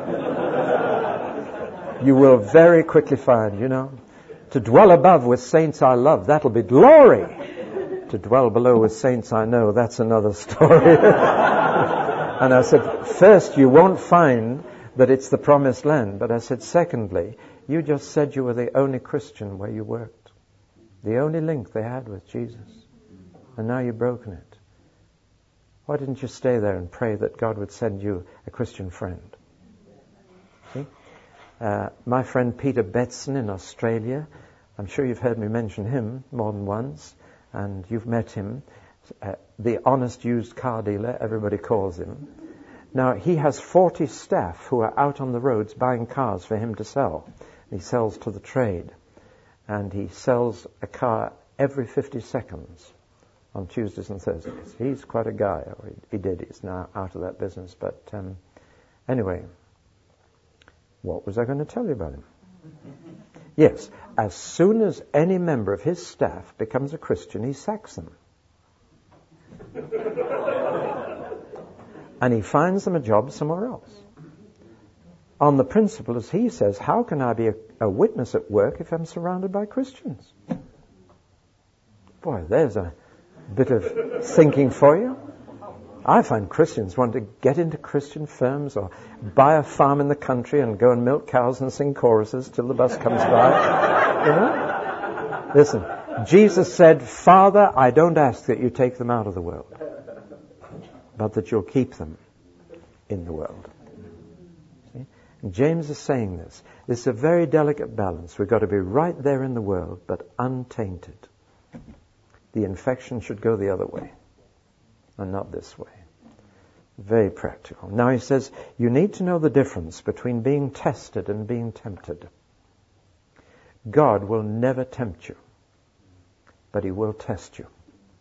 You will very quickly find, you know, to dwell above with saints I love, that'll be glory. To dwell below with saints I know, that's another story." And I said, "First, you won't find that it's the promised land." But I said, "Secondly, you just said you were the only Christian where you worked. The only link they had with Jesus. And now you've broken it. Why didn't you stay there and pray that God would send you a Christian friend?" See? Uh, my friend Peter Betson in Australia, I'm sure you've heard me mention him more than once, and you've met him. Uh, the honest used car dealer, everybody calls him. Now, he has forty staff who are out on the roads buying cars for him to sell. He sells to the trade. And he sells a car every fifty seconds on Tuesdays and Thursdays. He's quite a guy. Or he, he did. He's now out of that business. But um, anyway, what was I going to tell you about him? Yes, as soon as any member of his staff becomes a Christian, he sacks them. And he finds them a job somewhere else. On the principle, as he says, how can I be a, a witness at work if I'm surrounded by Christians? Boy, there's a bit of thinking for you. I find Christians want to get into Christian firms or buy a farm in the country and go and milk cows and sing choruses till the bus comes by. You know? Listen, Jesus said, "Father, I don't ask that you take them out of the world, but that you'll keep them in the world." See? And James is saying this. This is a very delicate balance. We've got to be right there in the world, but untainted. The infection should go the other way, and not this way. Very practical. Now he says, you need to know the difference between being tested and being tempted. God will never tempt you, but he will test you.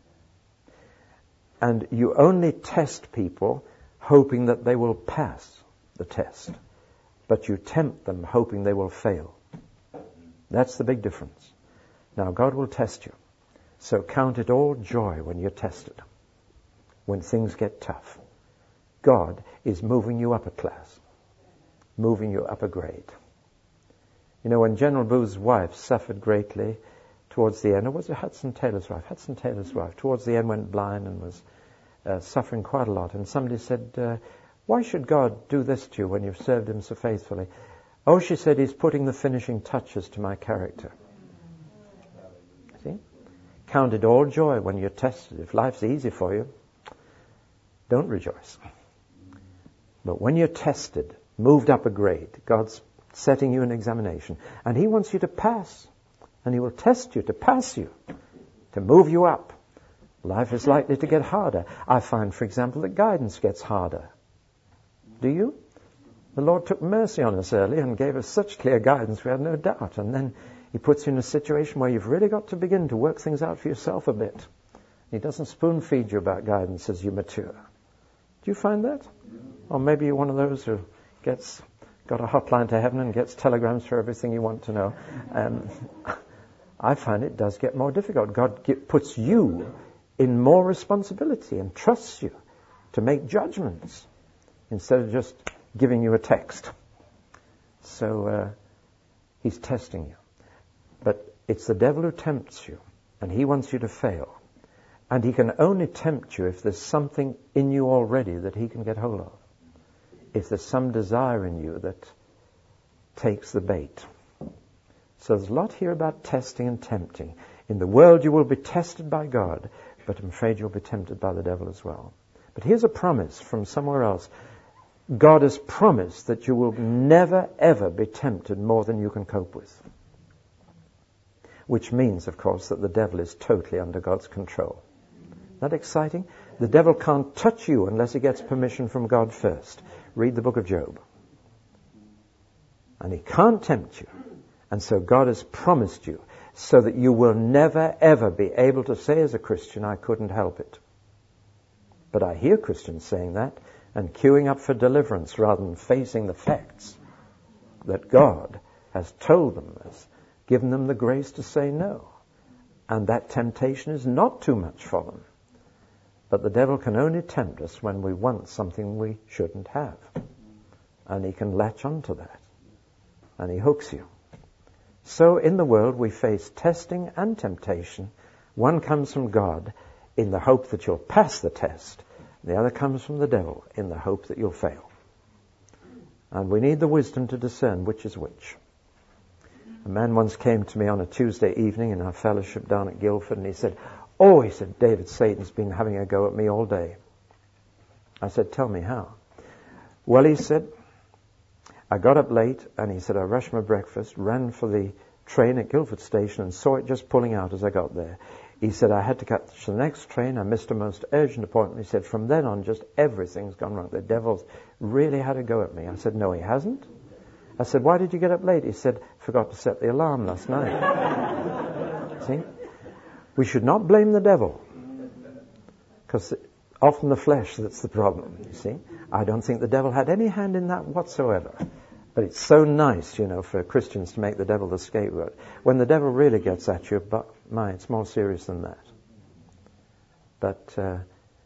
And you only test people hoping that they will pass the test, but you tempt them hoping they will fail. That's the big difference. Now, God will test you. So count it all joy when you're tested, when things get tough. God is moving you up a class, moving you up a grade. You know, when General Booth's wife suffered greatly towards the end, or was it Hudson Taylor's wife? Hudson Taylor's wife, towards the end went blind and was uh, suffering quite a lot. And somebody said, uh, Why should God do this to you when you've served him so faithfully? Oh, she said, he's putting the finishing touches to my character. See? Count it all joy when you're tested. If life's easy for you, don't rejoice. But when you're tested, moved up a grade, God's setting you an examination, and he wants you to pass. And he will test you to pass you, to move you up. Life is likely to get harder. I find, for example, that guidance gets harder. Do you? The Lord took mercy on us early and gave us such clear guidance, we had no doubt. And then he puts you in a situation where you've really got to begin to work things out for yourself a bit. He doesn't spoon feed you about guidance as you mature. Do you find that? Or maybe you're one of those who gets got a hotline to heaven and gets telegrams for everything you want to know. Um, I find it does get more difficult. God get, puts you in more responsibility and trusts you to make judgments instead of just giving you a text. So uh, he's testing you. But it's the devil who tempts you, and he wants you to fail. And he can only tempt you if there's something in you already that he can get hold of. If there's some desire in you that takes the bait. So there's a lot here about testing and tempting. In the world you will be tested by God, but I'm afraid you'll be tempted by the devil as well. But here's a promise from somewhere else. God has promised that you will never, ever be tempted more than you can cope with. Which means, of course, that the devil is totally under God's control. Isn't that exciting? The devil can't touch you unless he gets permission from God first. Read the book of Job. And he can't tempt you. And so God has promised you so that you will never, ever be able to say as a Christian, I couldn't help it. But I hear Christians saying that and queuing up for deliverance rather than facing the facts that God has told them, has given them the grace to say no. And that temptation is not too much for them. But the devil can only tempt us when we want something we shouldn't have. And he can latch onto that. And he hooks you. So in the world we face testing and temptation. One comes from God in the hope that you'll pass the test. The other comes from the devil in the hope that you'll fail. And we need the wisdom to discern which is which. A man once came to me on a Tuesday evening in our fellowship down at Guildford, and he said, oh, he said, David, Satan's been having a go at me all day. I said, tell me how. Well, he said, I got up late, and he said, I rushed my breakfast, ran for the train at Guildford Station, and saw it just pulling out as I got there. He said, I had to catch the next train. I missed a most urgent appointment. He said, from then on, just everything's gone wrong. The devil's really had a go at me. I said, no, he hasn't. I said, why did you get up late? He said, forgot to set the alarm last night. See? We should not blame the devil. Because often the flesh that's the problem, you see. I don't think the devil had any hand in that whatsoever. But it's so nice, you know, for Christians to make the devil the scapegoat. When the devil really gets at you, but my, it's more serious than that. But uh,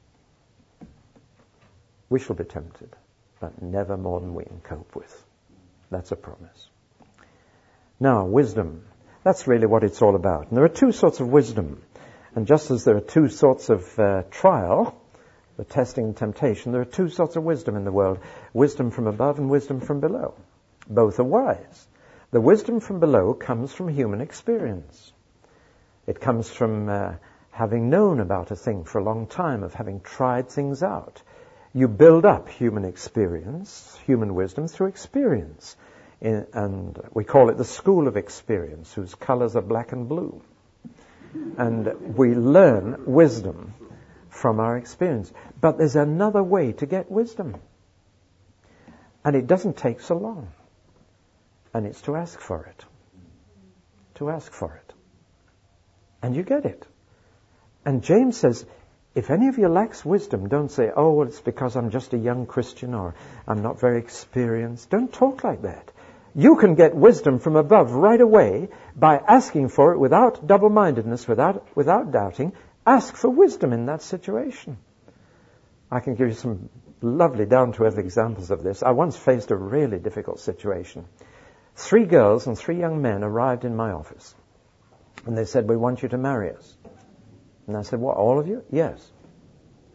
we shall be tempted, but never more than we can cope with. That's a promise. Now, wisdom. That's really what it's all about. And there are two sorts of wisdom. And just as there are two sorts of uh, trial, the testing and temptation, there are two sorts of wisdom in the world. Wisdom from above and wisdom from below. Both are wise. The wisdom from below comes from human experience. It comes from uh, having known about a thing for a long time, of having tried things out. You build up human experience, human wisdom, through experience. In, and we call it the school of experience, whose colors are black and blue. And we learn wisdom from our experience. But there's another way to get wisdom. And it doesn't take so long. And it's to ask for it. To ask for it. And you get it. And James says, if any of you lacks wisdom, don't say, oh, well, it's because I'm just a young Christian or I'm not very experienced. Don't talk like that. You can get wisdom from above right away by asking for it without double-mindedness, without, without doubting. Ask for wisdom in that situation. I can give you some lovely down-to-earth examples of this. I once faced a really difficult situation. Three girls and three young men arrived in my office. And they said, we want you to marry us. And I said, what, all of you? Yes.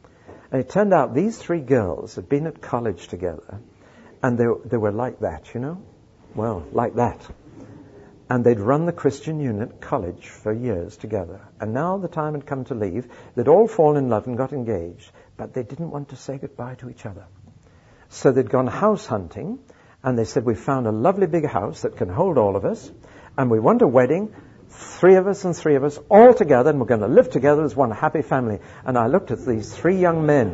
And it turned out these three girls had been at college together, and they, they were like that, you know? Well, like that. And they'd run the Christian Unit College for years together. And now the time had come to leave. They'd all fallen in love and got engaged, but they didn't want to say goodbye to each other. So they'd gone house hunting, and they said, we found a lovely big house that can hold all of us, and we want a wedding, three of us and three of us, all together, and we're going to live together as one happy family. And I looked at these three young men,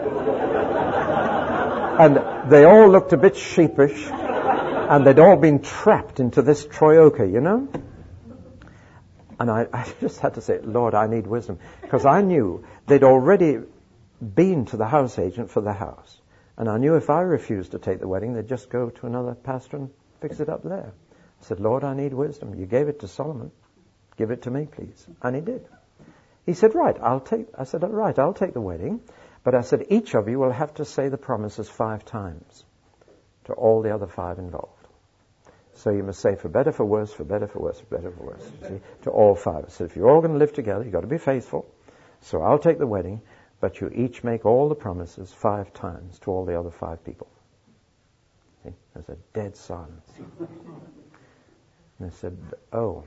and they all looked a bit sheepish, and they'd all been trapped into this troika, you know? And I, I just had to say, Lord, I need wisdom. Because I knew they'd already been to the house agent for the house. And I knew if I refused to take the wedding, they'd just go to another pastor and fix it up there. I said, Lord, I need wisdom. You gave it to Solomon. Give it to me, please. And he did. He said, right, I'll take, I said, right, I'll take the wedding. But I said, each of you will have to say the promises five times to all the other five involved. So you must say for better, for worse, for better, for worse, for better, for worse, you see, to all five. I said, if you're all going to live together, you've got to be faithful. So I'll take the wedding, but you each make all the promises five times to all the other five people. See? There's a dead silence. And they said, oh.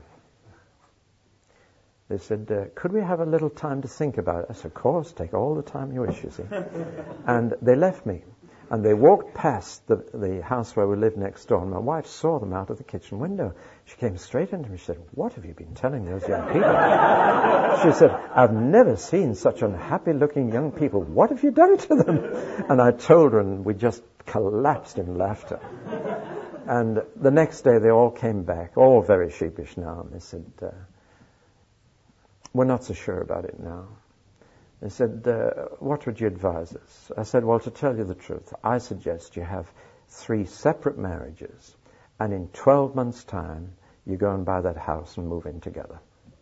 They said, uh, could we have a little time to think about it? I said, of course, take all the time you wish, you see. And they left me. And they walked past the, the house where we lived next door, and my wife saw them out of the kitchen window. She came straight into me. She said, what have you been telling those young people? She said, I've never seen such unhappy-looking young people. What have you done to them? And I told her, and we just collapsed in laughter. And the next day they all came back, all very sheepish now, and they said, uh, we're not so sure about it now. They said, uh, what would you advise us? I said, well, to tell you the truth, I suggest you have three separate marriages, and in twelve months' time, you go and buy that house and move in together.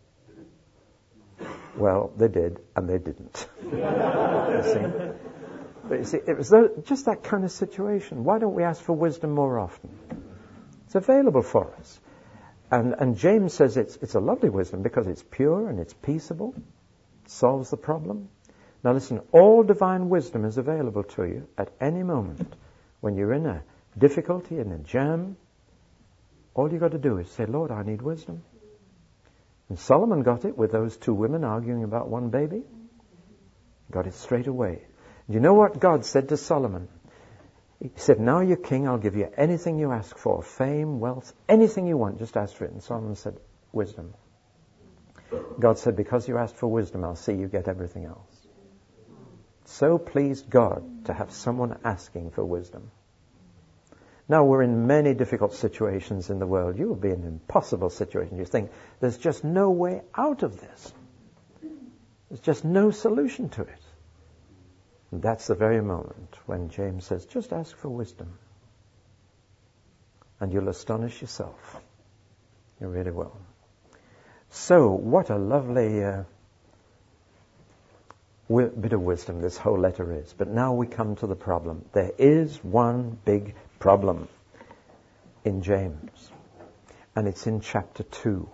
Well, they did, and they didn't. You see? But you see, it was just that kind of situation. Why don't we ask for wisdom more often? It's available for us. And, and James says it's, it's a lovely wisdom because it's pure and it's peaceable. Solves the problem. Now listen, all divine wisdom is available to you at any moment. When you're in a difficulty, in a jam, all you've got to do is say, Lord, I need wisdom. And Solomon got it with those two women arguing about one baby. Got it straight away. And you know what God said to Solomon? He said, now you're king, I'll give you anything you ask for. Fame, wealth, anything you want, just ask for it. And Solomon said, wisdom. God said, because you asked for wisdom, I'll see you get everything else. So pleased God to have someone asking for wisdom. Now we're in many difficult situations in the world. You will be in an impossible situation. You think, there's just no way out of this. There's just no solution to it. And that's the very moment when James says, just ask for wisdom. And you'll astonish yourself. You really will. So, what a lovely uh, wi- bit of wisdom this whole letter is. But now we come to the problem. There is one big problem in James. And it's in chapter two.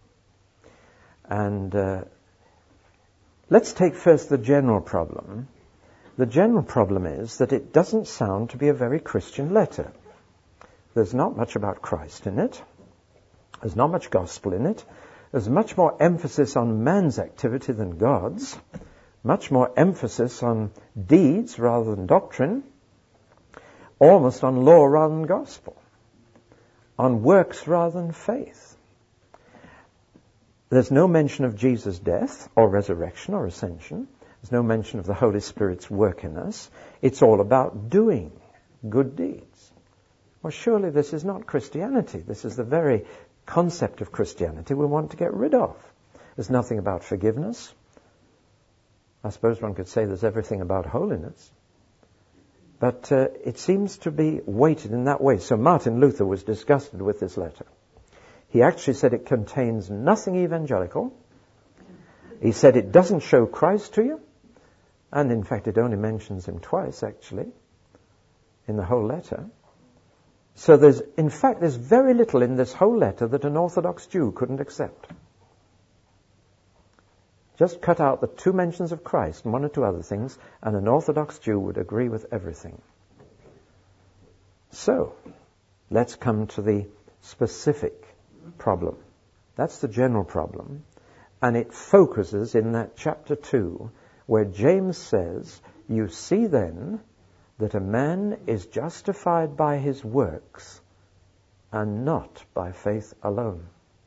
And uh, let's take first the general problem. The general problem is that it doesn't sound to be a very Christian letter. There's not much about Christ in it. There's not much gospel in it. There's much more emphasis on man's activity than God's. Much more emphasis on deeds rather than doctrine. Almost on law rather than gospel. On works rather than faith. There's no mention of Jesus' death or resurrection or ascension. There's no mention of the Holy Spirit's work in us. It's all about doing good deeds. Well, surely this is not Christianity. This is the very concept of Christianity we want to get rid of. There's nothing about forgiveness. I suppose one could say there's everything about holiness. But uh, it seems to be weighted in that way. So Martin Luther was disgusted with this letter. He actually said it contains nothing evangelical. He said it doesn't show Christ to you. And in fact it only mentions him twice actually in the whole letter. So there's, in fact, there's very little in this whole letter that an Orthodox Jew couldn't accept. Just cut out the two mentions of Christ and one or two other things, and an Orthodox Jew would agree with everything. So, let's come to the specific problem. That's the general problem. And it focuses in that chapter two, where James says, you see then that a man is justified by his works and not by faith alone.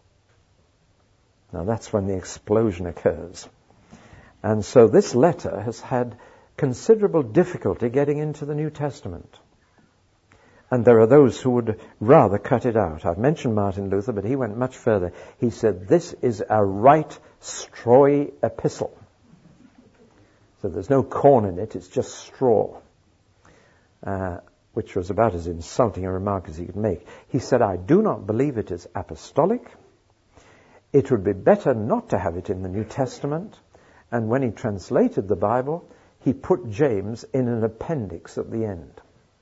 Now that's when the explosion occurs. And so this letter has had considerable difficulty getting into the New Testament. And there are those who would rather cut it out. I've mentioned Martin Luther, but he went much further. He said, this is a right strawy epistle. So there's no corn in it, it's just straw. Uh, which was about as insulting a remark as he could make. He said, I do not believe it is apostolic. It would be better not to have it in the New Testament. And when he translated the Bible, he put James in an appendix at the end.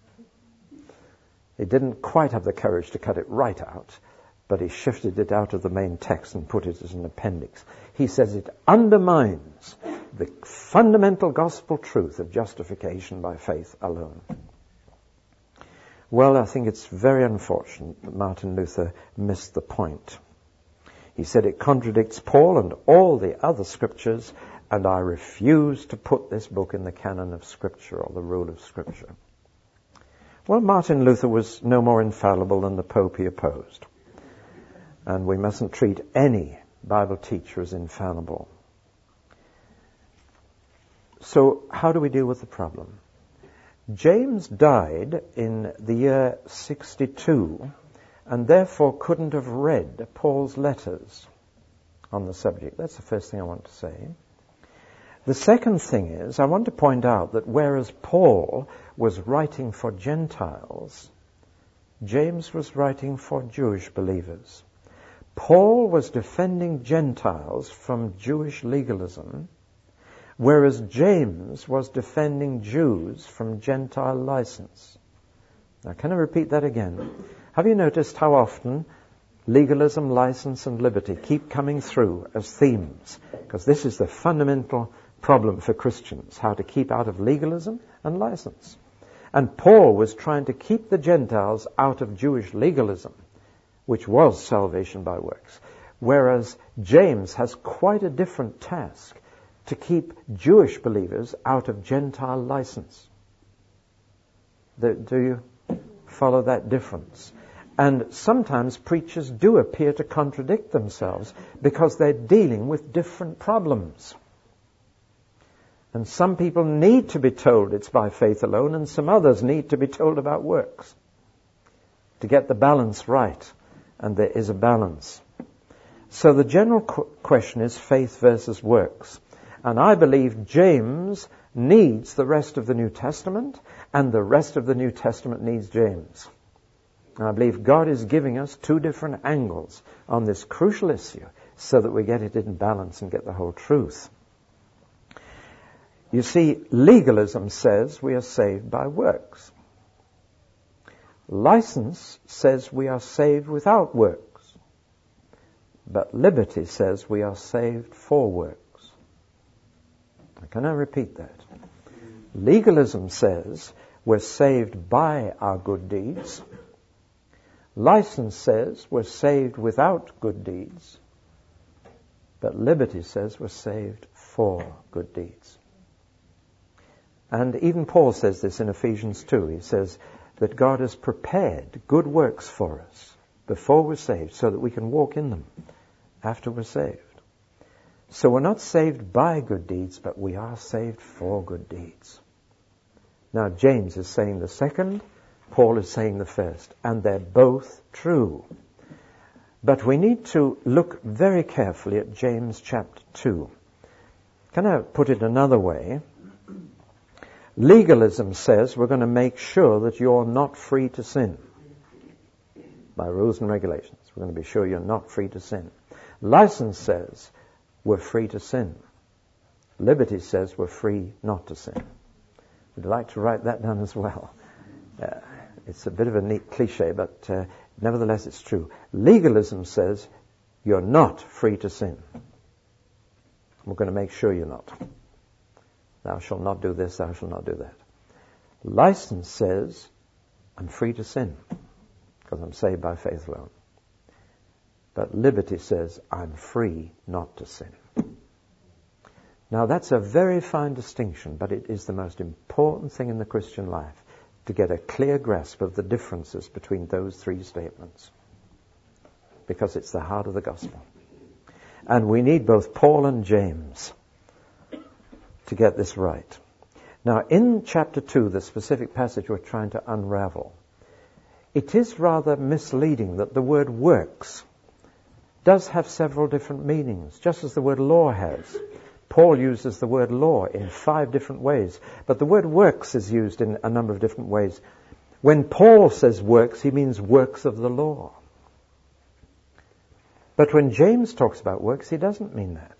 He didn't quite have the courage to cut it right out, but he shifted it out of the main text and put it as an appendix. He says it undermines the fundamental gospel truth of justification by faith alone. Well, I think it's very unfortunate that Martin Luther missed the point. He said it contradicts Paul and all the other scriptures, and I refuse to put this book in the canon of Scripture or the rule of Scripture. Well, Martin Luther was no more infallible than the Pope he opposed. And we mustn't treat any Bible teacher as infallible. So how do we deal with the problem? James died in the year sixty-two and therefore couldn't have read Paul's letters on the subject. That's the first thing I want to say. The second thing is, I want to point out that whereas Paul was writing for Gentiles, James was writing for Jewish believers. Paul was defending Gentiles from Jewish legalism, whereas James was defending Jews from Gentile license. Now, can I repeat that again? Have you noticed how often legalism, license, and liberty keep coming through as themes? Because this is the fundamental problem for Christians, how to keep out of legalism and license. And Paul was trying to keep the Gentiles out of Jewish legalism, which was salvation by works, whereas James has quite a different task, to keep Jewish believers out of Gentile license. Do you follow that difference? And sometimes preachers do appear to contradict themselves because they're dealing with different problems. And some people need to be told it's by faith alone, and some others need to be told about works to get the balance right. And there is a balance. So the general qu- question is faith versus works. And I believe James needs the rest of the New Testament, and the rest of the New Testament needs James. And I believe God is giving us two different angles on this crucial issue so that we get it in balance and get the whole truth. You see, legalism says we are saved by works. License says we are saved without works. But liberty says we are saved for works. Can I repeat that? Legalism says we're saved by our good deeds. License says we're saved without good deeds. But liberty says we're saved for good deeds. And even Paul says this in Ephesians two. He says that God has prepared good works for us before we're saved so that we can walk in them after we're saved. So we're not saved by good deeds, but we are saved for good deeds. Now, James is saying the second, Paul is saying the first, and they're both true. But we need to look very carefully at James chapter two. Can I put it another way? Legalism says we're going to make sure that you're not free to sin by rules and regulations. We're going to be sure you're not free to sin. License says we're free to sin. Liberty says we're free not to sin. Would you like to write that down as well? Uh, it's a bit of a neat cliche, but uh, nevertheless it's true. Legalism says you're not free to sin. We're going to make sure you're not. Thou shalt not do this, thou shalt not do that. License says, I'm free to sin because I'm saved by faith alone. But liberty says, I'm free not to sin. Now that's a very fine distinction, but it is the most important thing in the Christian life, to get a clear grasp of the differences between those three statements. Because it's the heart of the gospel. And we need both Paul and James to get this right. Now in chapter two, the specific passage we're trying to unravel, it is rather misleading that the word works does have several different meanings, just as the word law has. Paul uses the word law in five different ways, but the word works is used in a number of different ways. When Paul says works, he means works of the law. But when James talks about works, he doesn't mean that.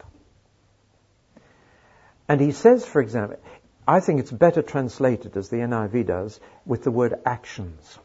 And he says, for example, I think it's better translated, as the N I V does, with the word actions.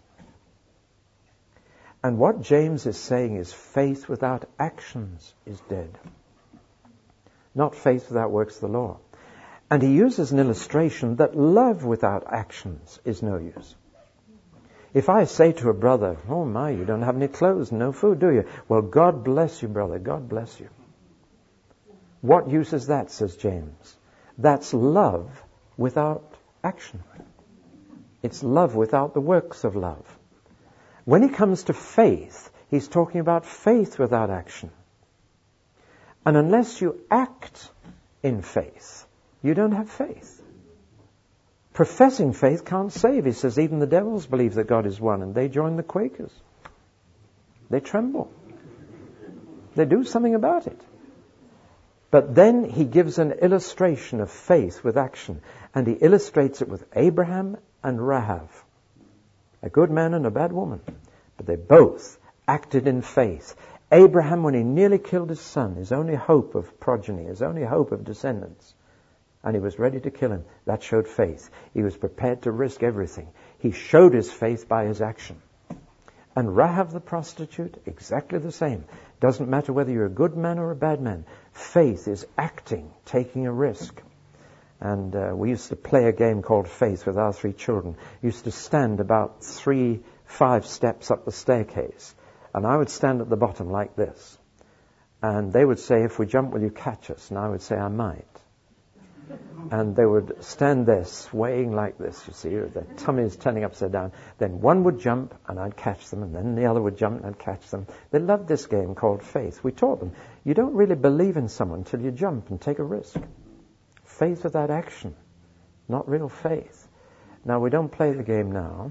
And what James is saying is faith without actions is dead. Not faith without works of the law. And he uses an illustration that love without actions is no use. If I say to a brother, oh my, you don't have any clothes, no food, do you? Well, God bless you, brother, God bless you. What use is that, says James? That's love without action. It's love without the works of love. When he comes to faith, he's talking about faith without action. And unless you act in faith, you don't have faith. Professing faith can't save. He says even the devils believe that God is one, and they join the Quakers. They tremble. They do something about it. But then he gives an illustration of faith with action, and he illustrates it with Abraham and Rahav, a good man and a bad woman. But they both acted in faith. Abraham, when he nearly killed his son, his only hope of progeny, his only hope of descendants, and he was ready to kill him, that showed faith. He was prepared to risk everything. He showed his faith by his action. And Rahab the prostitute, exactly the same. Doesn't matter whether you're a good man or a bad man. Faith is acting, taking a risk. And uh, we used to play a game called Faith with our three children. Used to stand about three, five steps up the staircase. And I would stand at the bottom like this. And they would say, if we jump, will you catch us? And I would say, I might. And they would stand there swaying like this, you see, their tummies turning upside down. Then one would jump and I'd catch them, and then the other would jump and I'd catch them. They loved this game called Faith. We taught them, you don't really believe in someone until you jump and take a risk. Faith without action, not real faith. Now, we don't play the game now.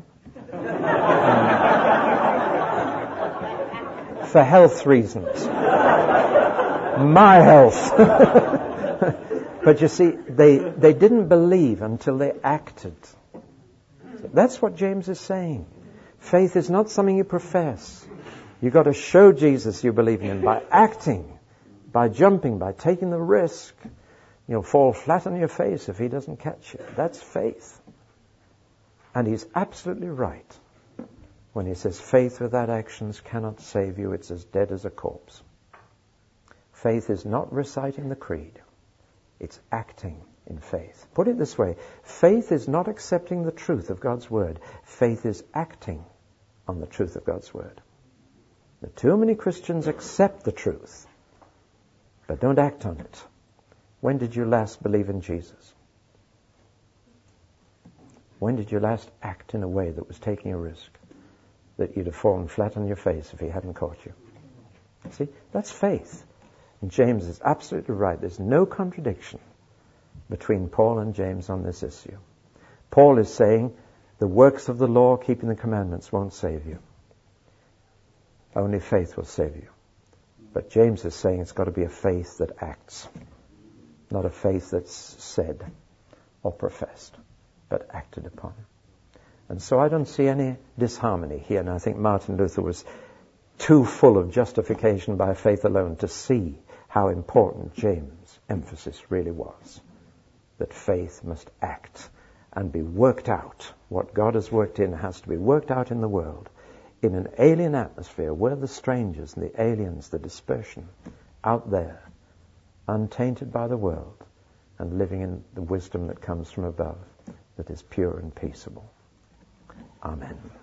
Um, for health reasons. My health. But you see, they, they didn't believe until they acted. That's what James is saying. Faith is not something you profess. You've got to show Jesus you believe in him by acting, by jumping, by taking the risk. You'll fall flat on your face if he doesn't catch you. That's faith. And he's absolutely right when he says faith without actions cannot save you. It's as dead as a corpse. Faith is not reciting the creed. It's acting in faith. Put it this way, faith is not accepting the truth of God's word. Faith is acting on the truth of God's word. The too many Christians accept the truth, but don't act on it. When did you last believe in Jesus? When did you last act in a way that was taking a risk, that you'd have fallen flat on your face if he hadn't caught you? See, that's faith. And James is absolutely right. There's no contradiction between Paul and James on this issue. Paul is saying the works of the law, keeping the commandments, won't save you. Only faith will save you. But James is saying it's got to be a faith that acts, not a faith that's said or professed, but acted upon. And so I don't see any disharmony here. And I think Martin Luther was too full of justification by faith alone to see how important James' emphasis really was. That faith must act and be worked out. What God has worked in has to be worked out in the world, in an alien atmosphere. We're the strangers and the aliens, the dispersion out there. untainted by the world, and living in the wisdom that comes from above, that is pure and peaceable. Amen.